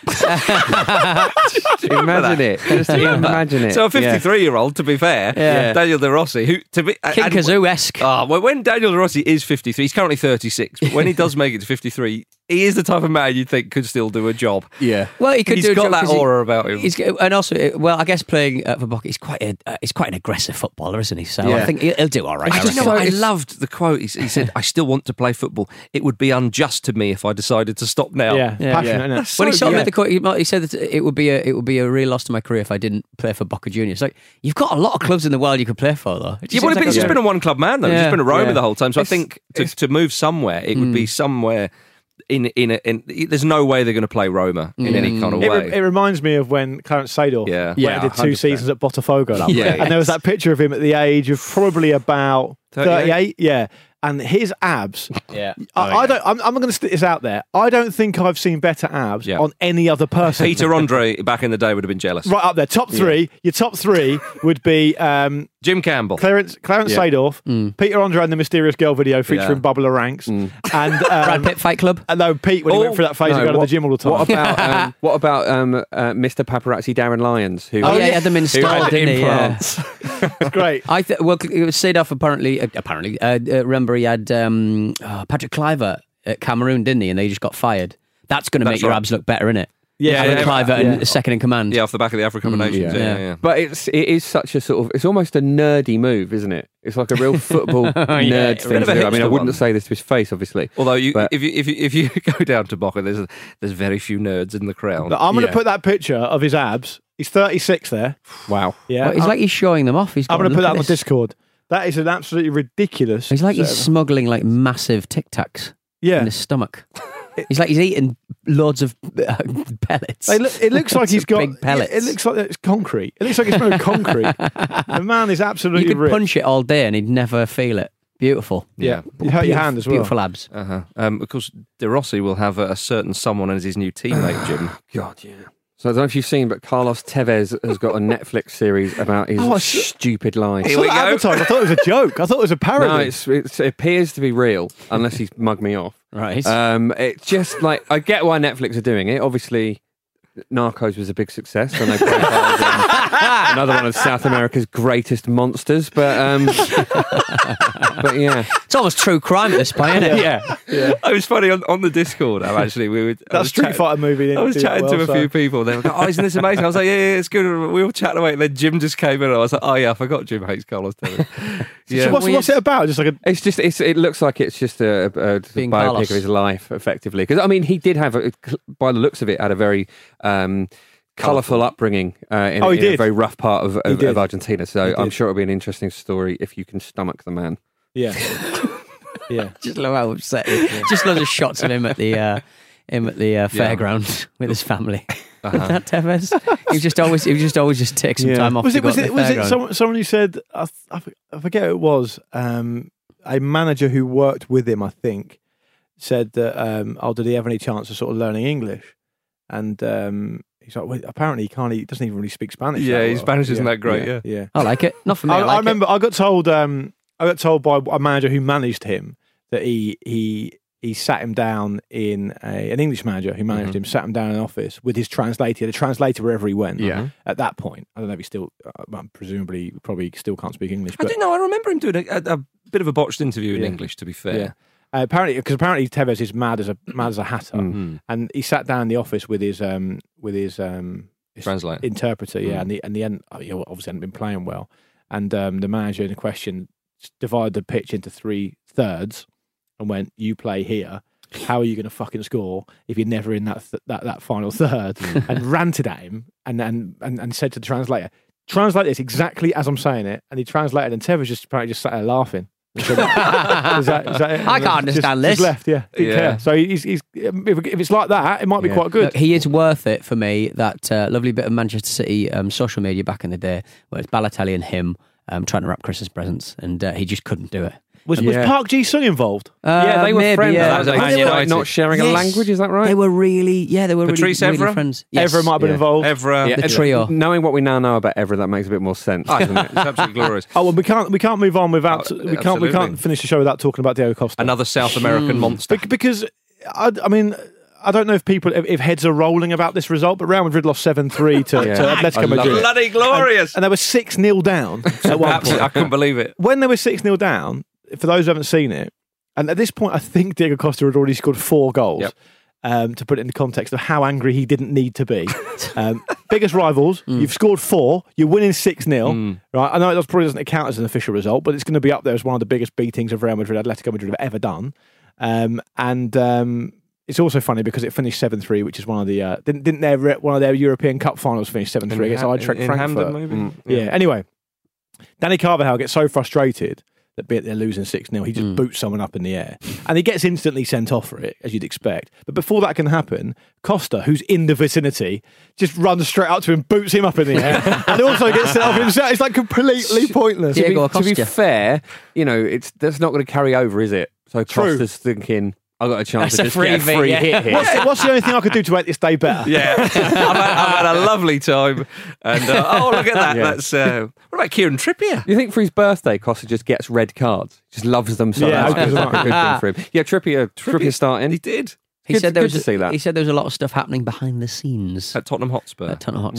Imagine it. Just imagine it. So a 53-year-old, to be fair, Yeah. Daniel De Rossi, who to be King and- Kazoo-esque. Well, when Daniel De Rossi is 53, he's currently 36, but when he does make it to 53, he is the type of man you'd think could still do a job. Yeah. Well, he could He's do a got job that 'cause he- aura about him. And also, well, I guess playing for Boca, he's quite an aggressive footballer, isn't he? So I Yeah. think he'll do all right. I I just know reckon. what I loved the quote. He said, "I still want to play football. It would be unjust to me if I decided to stop now." Yeah, Yeah. passionate, Yeah. isn't it? That's When he so sort of good. made the quote, he said that it would be a real loss to my career if I didn't play for Boca Juniors. Like, you've got a lot of clubs in the world you could play for, though. It Yeah, just well, seems like he's a- just been a one-club man, though. He's just Yeah. been a Roma Yeah. the whole time. So I It's- think to move somewhere, it would be somewhere in there's no way they're going to play Roma in any kind of way. It reminds me of when Clarence Seedorf Yeah. went Yeah, and did 2 100%. seasons at Botafogo. Yeah. And there was that picture of him at the age of probably about 38. Yeah. And his abs. Yeah. I don't. I'm going to stick this out there. I don't think I've seen better abs Yeah. on any other person. Peter Andre back in the day would have been jealous. Right up there, top three. Your top three would be Jim Campbell. Clarence Seedorf, Peter Andre and the Mysterious Girl video featuring Bubba Ranks, and Brad Pitt Fight Club. no, Pete when he went through that phase of going to the gym all the time. What about Mr. Paparazzi Darren Lyons? Who Oh, yeah, he had them who installed, had didn't he? Yeah. implants. It's great. Well, Seedorf apparently, remember he had Patrick Cliver at Cameroon, didn't he? And they just got fired. That's going to make That's your right. abs look better, innit? Yeah, Having yeah, Cliver and second in command. Yeah, off the back of the African Nations. yeah. Yeah. But it is such a sort of, it's almost a nerdy move, isn't it? It's like a real football nerd a thing bit to of a do. I mean, I hipster wouldn't one. say this to his face, obviously. Although But- if you go down to Boca, there's very few nerds in the crowd. But I'm going to Yeah. put that picture of his abs. He's 36 there. Wow. Yeah, Well, it's like he's showing them off. I'm going to put that on the Discord. That is an absolutely ridiculous. He's like he's set of- smuggling like massive Tic Tacs in yeah. his stomach. He's like he's eating loads of pellets. It looks like he's got big pellets. It looks like it's concrete. It looks like it's made of concrete. The man is absolutely you could ripped. punch it all day and he'd never feel it. Beautiful. Yeah, you hurt your hand as well. Beautiful abs. Of course, De Rossi will have a certain someone as his new teammate, Jim. God, yeah. So I don't know if you've seen, but Carlos Tevez has got a Netflix series about his stupid life. I saw that advertised. I thought it was a joke. I thought it was a parody. No, it appears to be real, unless he's mugged me off. Right. It's just like, I get why Netflix are doing it. Obviously, Narcos was a big success, and they profiled another one of South America's greatest monsters. But yeah, It's almost true crime at this point, isn't it? yeah. It was funny on the Discord. Actually, that Street Fighter movie. I was didn't do chatting well, to a so- few people. They were like, "Oh, isn't this amazing?" I was like, "Yeah, it's good." We were chatting away, and then Jim just came in, and I was like, "Oh yeah, I forgot Jim hates Carlos Tevez." So what's it about? Just like a It looks like it's just a Being biopic Carlos. of his life, effectively. Because I mean, he did have, by the looks of it, had a very colourful upbringing in he a did. very rough part of did. Argentina. So He I'm did. sure it'll be an interesting story if you can stomach the man. yeah, yeah. Just love how upset. Just loads of shots of him at the fairground with his family. That Tevez. He would just always take some time off. Was to it go was to it the was it fairground. someone who said I forget who it was a manager who worked with him, I think, said that did he have any chance of sort of learning English? And he's like, well, apparently he doesn't even really speak Spanish. Yeah, that his well. Spanish isn't that great. Yeah. I like it. Not for me. I remember I got told by a manager who managed him that he sat him down in an English manager who managed him, sat him down in an office with his translator. He had a translator wherever he went. Yeah. At that point, I don't know if he still, presumably, probably still can't speak English. I But didn't know. I remember him doing a bit of a botched interview in English. To be fair, Apparently Tevez is mad as a hatter, and he sat down in the office with his translator interpreter, and he obviously hadn't been playing well, and the manager in question divided the pitch into 3 thirds and went, "You play here. How are you going to fucking score if you're never in that final third?" And ranted at him and said to the translator, "Translate this exactly as I'm saying it," and he translated, and Tevez apparently just sat there laughing. Is that it? I can't understand this. Just left, yeah. Didn't care. So he's if it's like that, it might be quite good. Look, he is worth it for me. That lovely bit of Manchester City social media back in the day, where it's Balotelli and him trying to wrap Christmas presents, and he just couldn't do it. Was Park Ji-sung involved? They were maybe, friends. Yeah. That was at Man United. Not sharing a language, is that right? They were really, Patrice really Evra? friends. Yes. Evra might have been involved. Evra, the trio. Knowing what we now know about Evra, that makes a bit more sense. Doesn't it? It's absolutely glorious. Oh well, we can't move on without we can't finish the show without talking about Diego Costa, another South American monster. Because I mean, I don't know if heads are rolling about this result, but Real Madrid lost 7-3 to Atletico Madrid. Bloody glorious! And they were 6-0 down at one point. I couldn't believe it. When they were 6-0 down, for those who haven't seen it, and at this point, I think Diego Costa had already scored 4 goals. Yep. To put it in the context of how angry he didn't need to be. Biggest rivals, you've scored 4, you're winning 6-0. Right? I know it probably doesn't count as an official result, but it's going to be up there as one of the biggest beatings of Real Madrid, Atletico Madrid have ever done. It's also funny because it finished 7-3, which is one of the one of their European Cup finals finished 7-3 against Eintracht Frankfurt. Maybe? Yeah. Anyway, Danny Carvajal gets so frustrated that they're losing 6-0, he just boots someone up in the air. And he gets instantly sent off for it, as you'd expect. But before that can happen, Costa, who's in the vicinity, just runs straight up to him, boots him up in the air, and also gets sent off himself. It's like completely pointless. To be fair, that's not going to carry over, is it? So Costa's thinking, I got a chance to just get a free hit here. What's the only thing I could do to make this day better? Yeah, I've had a lovely time, and look at that. That's what about Kieran Trippier? You think for his birthday, Costa just gets red cards? Just loves them so much. It's a good thing for him. Yeah, Trippier starting. He did. He said there was to see that. He said there was a lot of stuff happening behind the scenes at Tottenham Hotspur.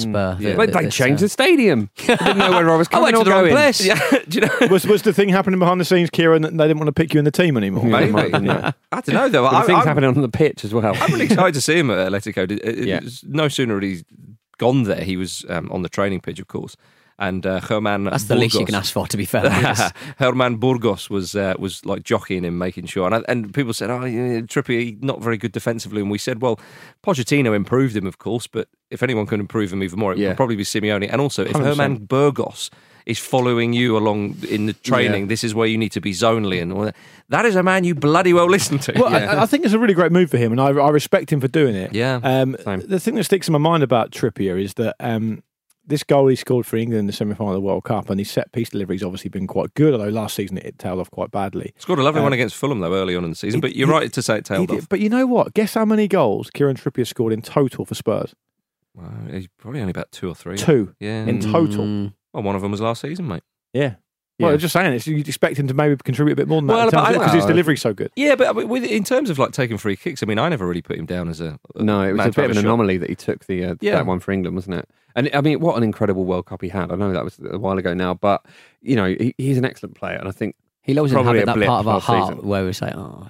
They changed the stadium. I didn't know whether I was coming I went to the wrong place. Yeah, do you know? Was the thing happening behind the scenes, Kieran, that they didn't want to pick you in the team anymore? Maybe. I don't know though. Things happening on the pitch as well. I'm really excited to see him at Atletico. No sooner had he gone there, he was on the training pitch, of course. And Herman That's the least you can ask for, to be fair. Herman Burgos was like jockeying him, making sure. And people said, Trippier, not very good defensively. And we said, well, Pochettino improved him, of course, but if anyone can improve him even more, it would probably be Simeone. And also, if 100%. Herman Burgos is following you along in the training, this is where you need to be zonally and all that. That is a man you bloody well listen to. Well, I think it's a really great move for him, and I respect him for doing it. Yeah. The thing that sticks in my mind about Trippier is that this goal he scored for England in the semi-final of the World Cup, and his set-piece delivery's obviously been quite good, although last season it tailed off quite badly. Scored a lovely one against Fulham, though, early on in the season, but you're right to say it tailed off. But you know what? Guess how many goals Kieran Trippier scored in total for Spurs? Well, he's probably only about 2 or 3. 2 yeah. in total. Well, one of them was last season, mate. Yeah. Well, I'm just saying, you'd expect him to maybe contribute a bit more than that because his delivery's so good. Yeah, but in terms of like taking free kicks, I mean, I never really put him down as a no. It was a bit of an anomaly that he took that one for England, wasn't it? And I mean, what an incredible World Cup he had. I know that was a while ago now, but he's an excellent player, and I think he'll always inhabit that part of our heart where we say,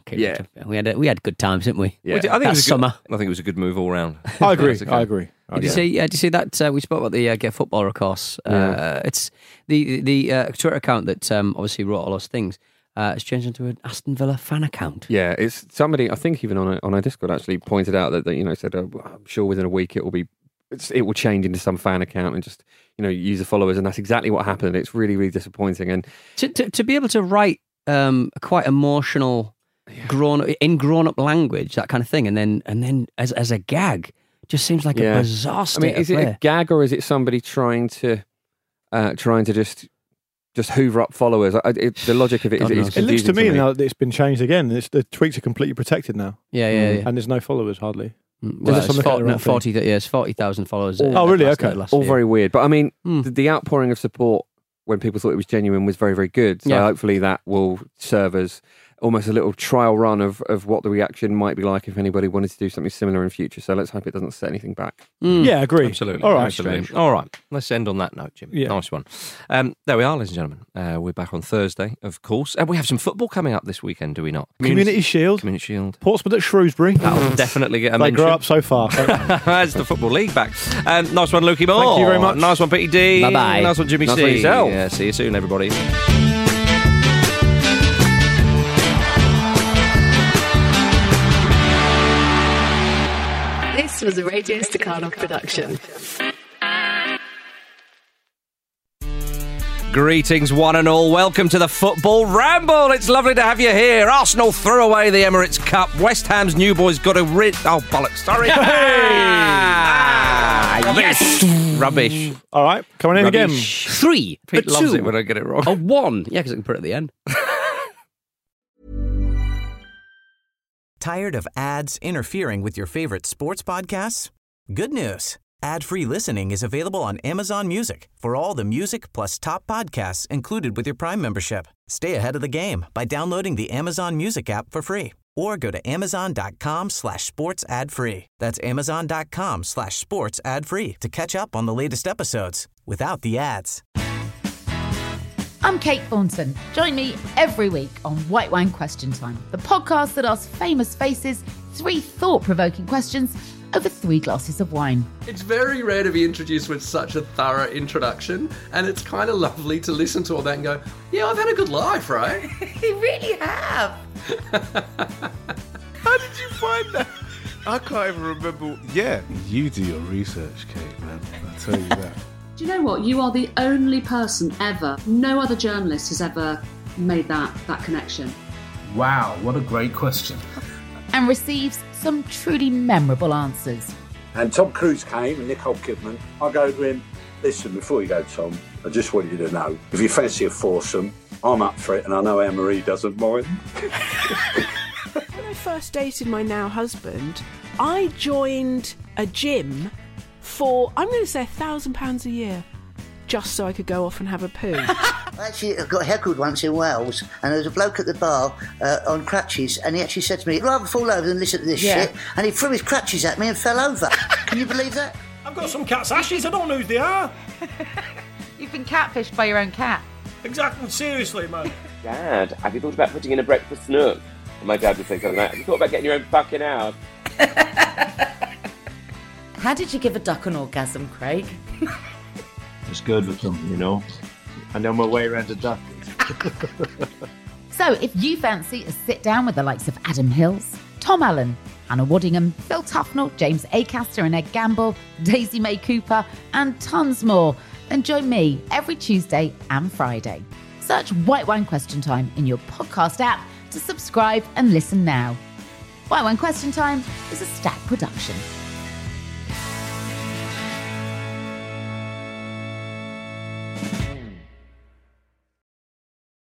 we had good times, didn't we? Yeah. I think it was a good move all round. I agree. Did you see that? We spoke about the Get Footballer, of course. It's the Twitter account that obviously wrote all those things. It's changed into an Aston Villa fan account. Yeah, it's somebody, I think even on our Discord actually pointed out that said, I'm sure within a week it will change into some fan account and just user followers, and that's exactly what happened. It's really, really disappointing. And to be able to write quite emotional, grown up language, that kind of thing, and then as a gag. Just seems like a bizarre state. I mean, is it a gag or is it somebody trying to just hoover up followers? The logic of it is it looks to me now that it's been changed again. The tweets are completely protected now. Yeah. And there's no followers hardly. Well, it's 40,000 followers. Oh, really? Okay. All very weird. But I mean, the outpouring of support when people thought it was genuine was very, very good. So hopefully that will serve as almost a little trial run of what the reaction might be like if anybody wanted to do something similar in future. So let's hope it doesn't set anything back. Yeah, agree. Absolutely. All right. Absolutely. All right. Let's end on that note, Jim. Yeah. Nice one. There we are, ladies and gentlemen. We're back on Thursday, of course. And we have some football coming up this weekend, do we not? Community Shield. Community Shield. Portsmouth at Shrewsbury. That'll definitely get a They mention. grew up so far. That's the Football League back. Nice one, Lukey Moore. Thank you very much. Nice one, Petey D. Bye-bye. Nice one, Jimmy Nice C. one yourself. Yeah, see you soon, everybody. This was a Radio Staccato production. Greetings, one and all. Welcome to the Football Ramble. It's lovely to have you here. Arsenal threw away the Emirates Cup. West Ham's new boys got a Oh, bollocks. Sorry. Yes. Rubbish. All right, coming in again. 3, Pete a loves 2, it when I get it wrong. a 1. Yeah, because I can put it at the end. Tired of ads interfering with your favorite sports podcasts? Good news. Ad-free listening is available on Amazon Music for all the music plus top podcasts included with your Prime membership. Stay ahead of the game by downloading the Amazon Music app for free or go to amazon.com/sports ad free. That's amazon.com/sports ad free to catch up on the latest episodes without the ads. I'm Kate Thornton. Join me every week on White Wine Question Time, the podcast that asks famous faces 3 thought-provoking questions over 3 glasses of wine. It's very rare to be introduced with such a thorough introduction, and it's kind of lovely to listen to all that and go, yeah, I've had a good life, right? You really have. How did you find that? I can't even remember. Yeah, you do your research, Kate, man. I'll tell you that. Do you know what? You are the only person ever, no other journalist has ever made that connection. Wow, what a great question. And receives some truly memorable answers. And Tom Cruise came and Nicole Kidman. I go to him, listen, before you go, Tom, I just want you to know, if you fancy a foursome, I'm up for it and I know Anne-Marie doesn't mind. When I first dated my now husband, I joined a gym for, I'm going to say £1,000 a year, just so I could go off and have a poo. Actually, I got heckled once in Wales, and there was a bloke at the bar on crutches, and he actually said to me, I'd rather fall over than listen to this shit, and he threw his crutches at me and fell over. Can you believe that? I've got some cat's ashes, I don't know who they are. You've been catfished by your own cat. Exactly, seriously, man. Dad, have you thought about putting in a breakfast nook? And my dad would say something like, have you thought about getting your own fucking house? How did you give a duck an orgasm, Craig? It's good with them, you know. I know my way around a duck. So if you fancy a sit down with the likes of Adam Hills, Tom Allen, Hannah Waddingham, Phil Tufnell, James Acaster and Ed Gamble, Daisy May Cooper, and tons more, then join me every Tuesday and Friday. Search White Wine Question Time in your podcast app to subscribe and listen now. White Wine Question Time is a Stack production.